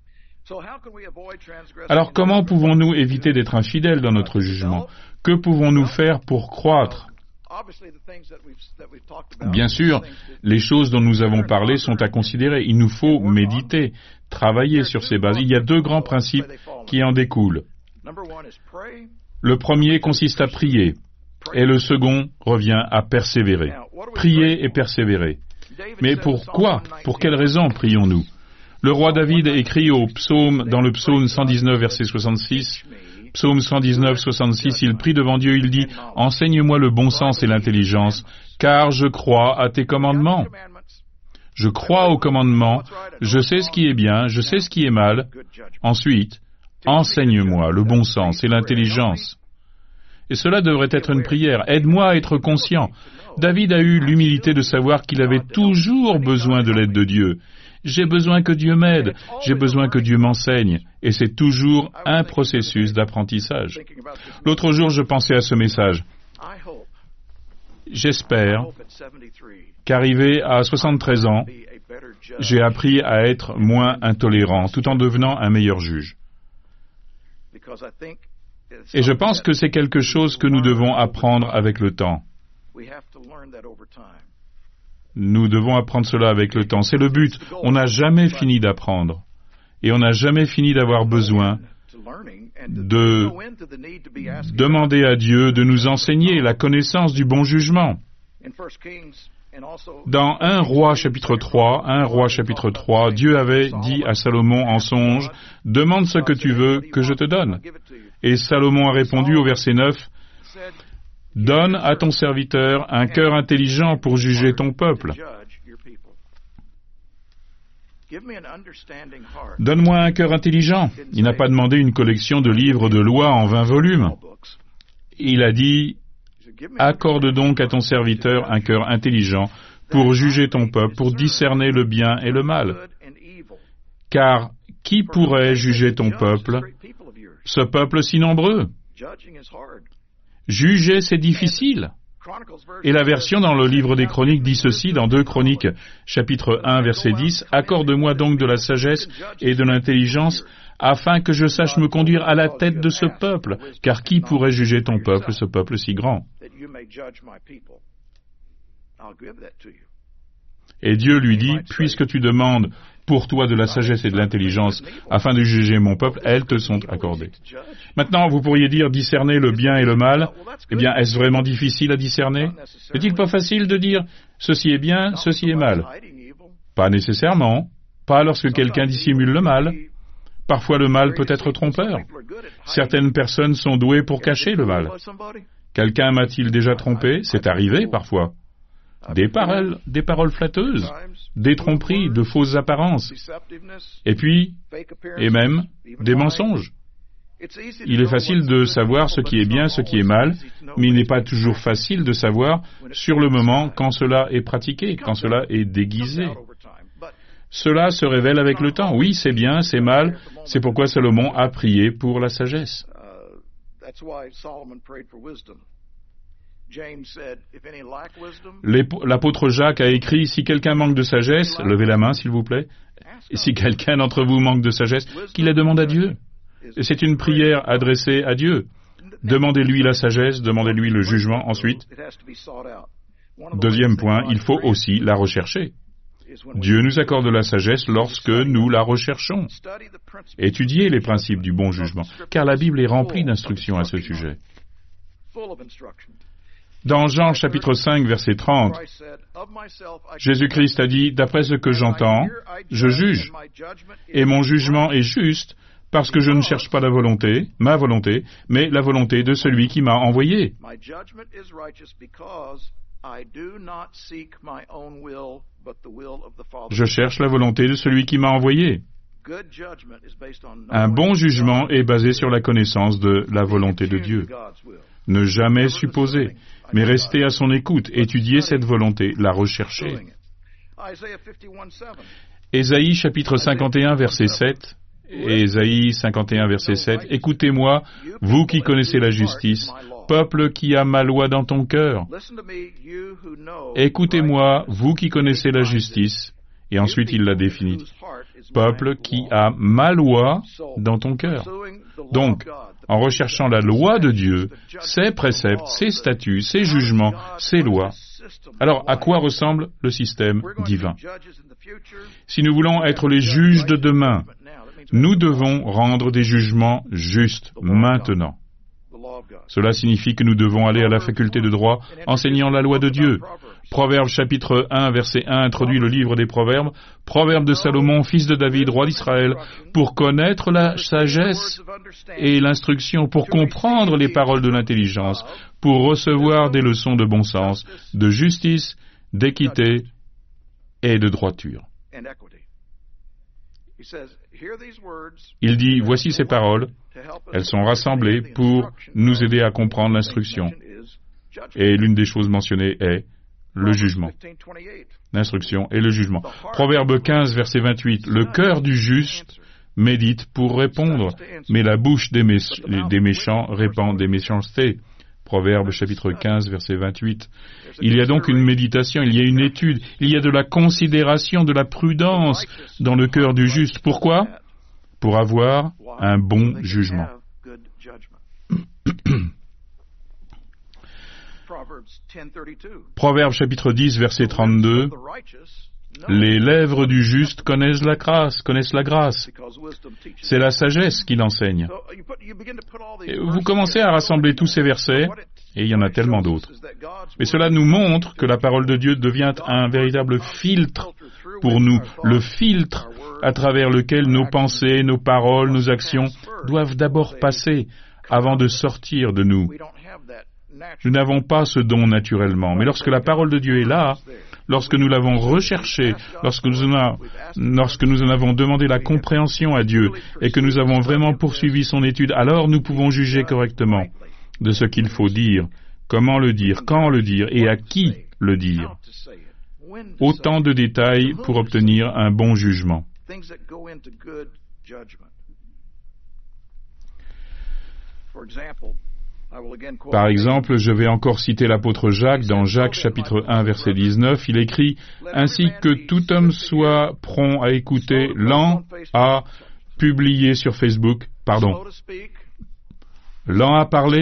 Alors comment pouvons-nous éviter d'être infidèles dans notre jugement? Que pouvons-nous faire pour croître? Bien sûr, les choses dont nous avons parlé sont à considérer. Il nous faut méditer, travailler sur ces bases. Il y a deux grands principes qui en découlent. Le premier consiste à prier, et le second revient à persévérer. Prier et persévérer. Mais pourquoi? Pour quelle raison prions-nous? Le roi David écrit au psaume, dans le psaume cent dix-neuf, verset soixante-six, psaume cent dix-neuf, soixante-six, il prie devant Dieu, il dit « Enseigne-moi le bon sens et l'intelligence, car je crois à tes commandements. Je crois aux commandements, je sais ce qui est bien, je sais ce qui est mal. Ensuite, enseigne-moi le bon sens et l'intelligence. » Et cela devrait être une prière. Aide-moi à être conscient. David a eu l'humilité de savoir qu'il avait toujours besoin de l'aide de Dieu. J'ai besoin que Dieu m'aide, j'ai besoin que Dieu m'enseigne, et c'est toujours un processus d'apprentissage. L'autre jour, je pensais à ce message. J'espère qu'arrivé à soixante-treize ans, j'ai appris à être moins intolérant, tout en devenant un meilleur juge. Et je pense que c'est quelque chose que nous devons apprendre avec le temps. Nous devons apprendre cela avec le temps. C'est le but. On n'a jamais fini d'apprendre. Et on n'a jamais fini d'avoir besoin de demander à Dieu de nous enseigner la connaissance du bon jugement. Dans un roi chapitre trois, un roi chapitre trois, Dieu avait dit à Salomon en songe, « Demande ce que tu veux que je te donne. » Et Salomon a répondu au verset neuf, « Donne à ton serviteur un cœur intelligent pour juger ton peuple. » Donne-moi un cœur intelligent. Il n'a pas demandé une collection de livres de loi en vingt volumes. Il a dit, accorde donc à ton serviteur un cœur intelligent pour juger ton peuple, pour discerner le bien et le mal. Car qui pourrait juger ton peuple, ce peuple si nombreux? Juger, c'est difficile. Et la version dans le livre des Chroniques dit ceci, dans deux Chroniques, chapitre un, verset dix, « Accorde-moi donc de la sagesse et de l'intelligence, afin que je sache me conduire à la tête de ce peuple, car qui pourrait juger ton peuple, ce peuple si grand? » Et Dieu lui dit, « Puisque tu demandes pour toi de la sagesse et de l'intelligence, afin de juger mon peuple, elles te sont accordées. » Maintenant, vous pourriez dire discerner le bien et le mal. Eh bien, est-ce vraiment difficile à discerner? N'est-il pas facile de dire ceci est bien, ceci est mal? Pas nécessairement. Pas lorsque quelqu'un dissimule le mal. Parfois, le mal peut être trompeur. Certaines personnes sont douées pour cacher le mal. Quelqu'un m'a-t-il déjà trompé? C'est arrivé parfois. Des paroles, des paroles flatteuses, des tromperies, de fausses apparences, et puis, et même, des mensonges. Il est facile de savoir ce qui est bien, ce qui est mal, mais il n'est pas toujours facile de savoir sur le moment quand cela est pratiqué, quand cela est déguisé. Cela se révèle avec le temps. Oui, c'est bien, c'est mal, c'est pourquoi Salomon a prié pour la sagesse. L'apôtre Jacques a écrit, « Si quelqu'un manque de sagesse, levez la main s'il vous plaît, et si quelqu'un d'entre vous manque de sagesse, qu'il la demande à Dieu. » Et c'est une prière adressée à Dieu. Demandez-lui la sagesse, demandez-lui le jugement ensuite. Deuxième point, il faut aussi la rechercher. Dieu nous accorde la sagesse lorsque nous la recherchons. Étudiez les principes du bon jugement, car la Bible est remplie d'instructions à ce sujet. Dans Jean chapitre cinq, verset trente, Jésus-Christ a dit, « D'après ce que j'entends, je juge, et mon jugement est juste, parce que je ne cherche pas la volonté, ma volonté, mais la volonté de celui qui m'a envoyé. » Je cherche la volonté de celui qui m'a envoyé. Un bon jugement est basé sur la connaissance de la volonté de Dieu. Ne jamais supposer, mais rester à son écoute, étudier cette volonté, la rechercher. Ésaïe chapitre cinquante et un, verset sept. Ésaïe cinquante et un, verset sept. Écoutez-moi, vous qui connaissez la justice, peuple qui a ma loi dans ton cœur. Écoutez-moi, vous qui connaissez la justice. Et ensuite il l'a défini. Peuple qui a ma loi dans ton cœur. Donc, en recherchant la loi de Dieu, ses préceptes, ses statuts, ses jugements, ses lois. Alors, à quoi ressemble le système divin? Si nous voulons être les juges de demain, nous devons rendre des jugements justes maintenant. Cela signifie que nous devons aller à la faculté de droit enseignant la loi de Dieu. Proverbes chapitre un, verset un introduit le livre des Proverbes. Proverbes de Salomon, fils de David, roi d'Israël, pour connaître la sagesse et l'instruction, pour comprendre les paroles de l'intelligence, pour recevoir des leçons de bon sens, de justice, d'équité et de droiture. Il dit, voici ces paroles, elles sont rassemblées pour nous aider à comprendre l'instruction. Et l'une des choses mentionnées est le jugement. L'instruction et le jugement. Proverbe quinze, verset vingt-huit. Le cœur du juste médite pour répondre, mais la bouche des, mé- des méchants répand des méchancetés. Proverbe chapitre quinze, verset vingt-huit. Il y a donc une méditation, il y a une étude, il y a de la considération, de la prudence dans le cœur du juste. Pourquoi? Pour avoir un bon jugement. Proverbe chapitre dix, verset trente-deux. Les lèvres du juste connaissent la grâce, connaissent la grâce. C'est la sagesse qui l'enseigne. Et vous commencez à rassembler tous ces versets, et il y en a tellement d'autres. Mais cela nous montre que la parole de Dieu devient un véritable filtre pour nous, le filtre à travers lequel nos pensées, nos paroles, nos actions doivent d'abord passer avant de sortir de nous. Nous n'avons pas ce don naturellement, mais lorsque la parole de Dieu est là, lorsque nous l'avons recherchée, lorsque nous, en a, lorsque nous en avons demandé la compréhension à Dieu et que nous avons vraiment poursuivi son étude, alors nous pouvons juger correctement de ce qu'il faut dire, comment le dire, quand le dire et à qui le dire. Autant de détails pour obtenir un bon jugement. Par exemple, je vais encore citer l'apôtre Jacques dans Jacques chapitre un verset dix-neuf. Il écrit « Ainsi que tout homme soit prompt à écouter, lent à publier sur Facebook, pardon, lent à parler ».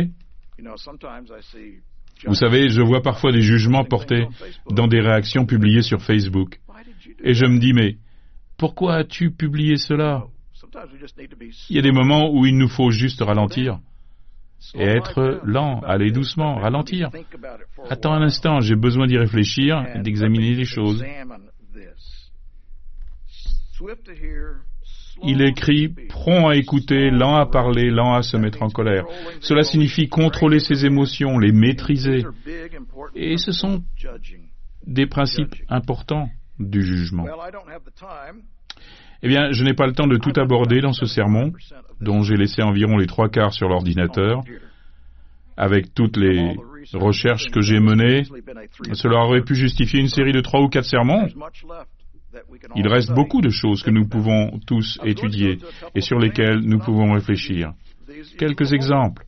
Vous savez, je vois parfois des jugements portés dans des réactions publiées sur Facebook. Et je me dis, mais pourquoi as-tu publié cela? Il y a des moments où il nous faut juste ralentir et être lent, aller doucement, ralentir. Attends un instant, j'ai besoin d'y réfléchir et d'examiner les choses. Il écrit « prompt à écouter, lent à parler, lent à se mettre en colère ». Cela signifie contrôler ses émotions, les maîtriser. Et ce sont des principes importants du jugement. Eh bien, je n'ai pas le temps de tout aborder dans ce sermon, dont j'ai laissé environ les trois quarts sur l'ordinateur. Avec toutes les recherches que j'ai menées, cela aurait pu justifier une série de trois ou quatre sermons. Il reste beaucoup de choses que nous pouvons tous étudier et sur lesquelles nous pouvons réfléchir. Quelques exemples.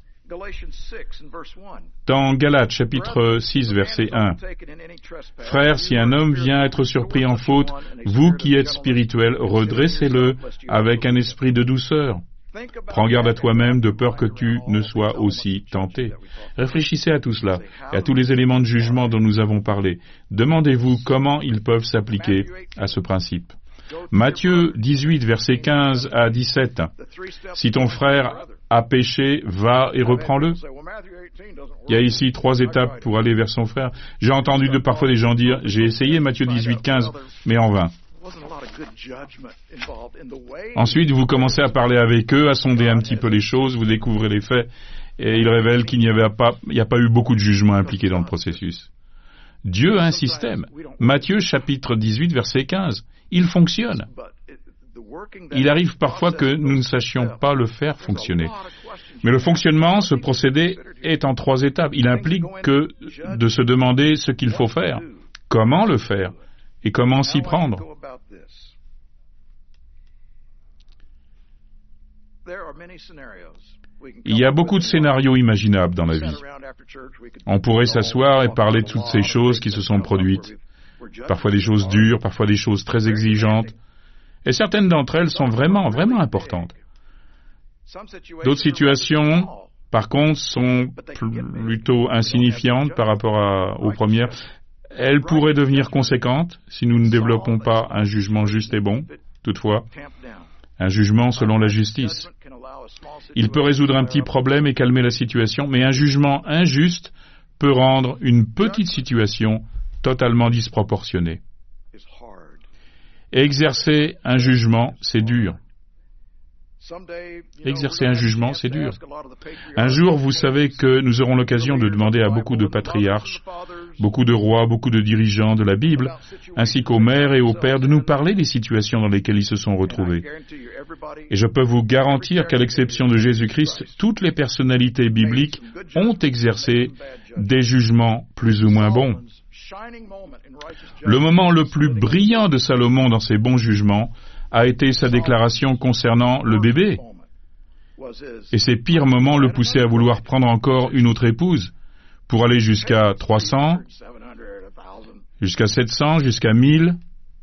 Dans Galates chapitre six verset un, « Frères, si un homme vient être surpris en faute, vous qui êtes spirituels, redressez-le avec un esprit de douceur. Prends garde à toi-même de peur que tu ne sois aussi tenté. » Réfléchissez à tout cela et à tous les éléments de jugement dont nous avons parlé. Demandez-vous comment ils peuvent s'appliquer à ce principe. Matthieu dix-huit, versets quinze à dix-sept. « Si ton frère a péché, va et reprends-le. Il y a ici trois étapes pour aller vers son frère. J'ai entendu de parfois des gens dire, j'ai essayé Matthieu dix-huit, quinze, mais en vain. Ensuite, vous commencez à parler avec eux, à sonder un petit peu les choses, vous découvrez les faits, et ils révèlent qu'il n'y avait pas, il n'y a pas eu beaucoup de jugement impliqué dans le processus. Dieu a un système. Matthieu chapitre dix-huit, verset quinze. Il fonctionne. Il arrive parfois que nous ne sachions pas le faire fonctionner. Mais le fonctionnement, ce procédé, est en trois étapes. Il implique que de se demander ce qu'il faut faire, comment le faire, et comment s'y prendre. Il y a beaucoup de scénarios imaginables dans la vie. On pourrait s'asseoir et parler de toutes ces choses qui se sont produites. Parfois des choses dures, parfois des choses très exigeantes. Et certaines d'entre elles sont vraiment, vraiment importantes. D'autres situations, par contre, sont plutôt insignifiantes par rapport à, aux premières. Elles pourraient devenir conséquentes si nous ne développons pas un jugement juste et bon. Toutefois, un jugement selon la justice. Il peut résoudre un petit problème et calmer la situation, mais un jugement injuste peut rendre une petite situation totalement disproportionnée. Exercer un jugement, c'est dur. Exercer un jugement, c'est dur. Un jour, vous savez que nous aurons l'occasion de demander à beaucoup de patriarches, beaucoup de rois, beaucoup de dirigeants de la Bible, ainsi qu'aux mères et aux pères, de nous parler des situations dans lesquelles ils se sont retrouvés. Et je peux vous garantir qu'à l'exception de Jésus-Christ, toutes les personnalités bibliques ont exercé des jugements plus ou moins bons. Le moment le plus brillant de Salomon dans ses bons jugements a été sa déclaration concernant le bébé. Et ses pires moments le poussaient à vouloir prendre encore une autre épouse, pour aller jusqu'à trois cents, jusqu'à sept cents, jusqu'à mille.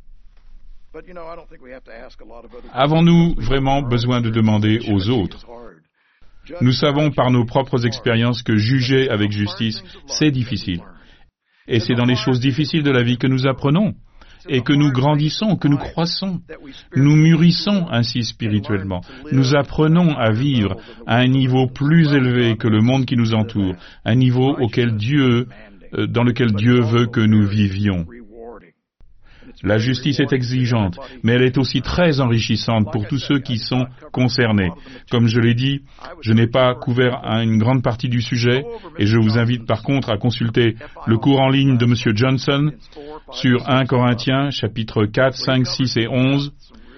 Avons-nous vraiment besoin de demander aux autres? Nous savons par nos propres expériences que juger avec justice, c'est difficile. Et c'est dans les choses difficiles de la vie que nous apprenons, et que nous grandissons, que nous croissons. Nous mûrissons ainsi spirituellement. Nous apprenons à vivre à un niveau plus élevé que le monde qui nous entoure, un niveau auquel Dieu, euh, dans lequel Dieu veut que nous vivions. La justice est exigeante, mais elle est aussi très enrichissante pour tous ceux qui sont concernés. Comme je l'ai dit, je n'ai pas couvert une grande partie du sujet, et je vous invite par contre à consulter le cours en ligne de M. Johnson sur premier Corinthiens, chapitres quatre, cinq, six et onze,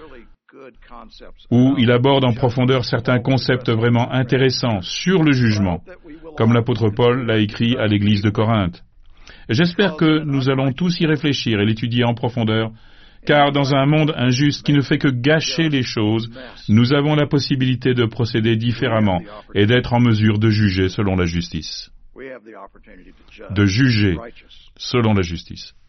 où il aborde en profondeur certains concepts vraiment intéressants sur le jugement, comme l'apôtre Paul l'a écrit à l'église de Corinthe. J'espère que nous allons tous y réfléchir et l'étudier en profondeur, car dans un monde injuste qui ne fait que gâcher les choses, nous avons la possibilité de procéder différemment et d'être en mesure de juger selon la justice. De juger selon la justice.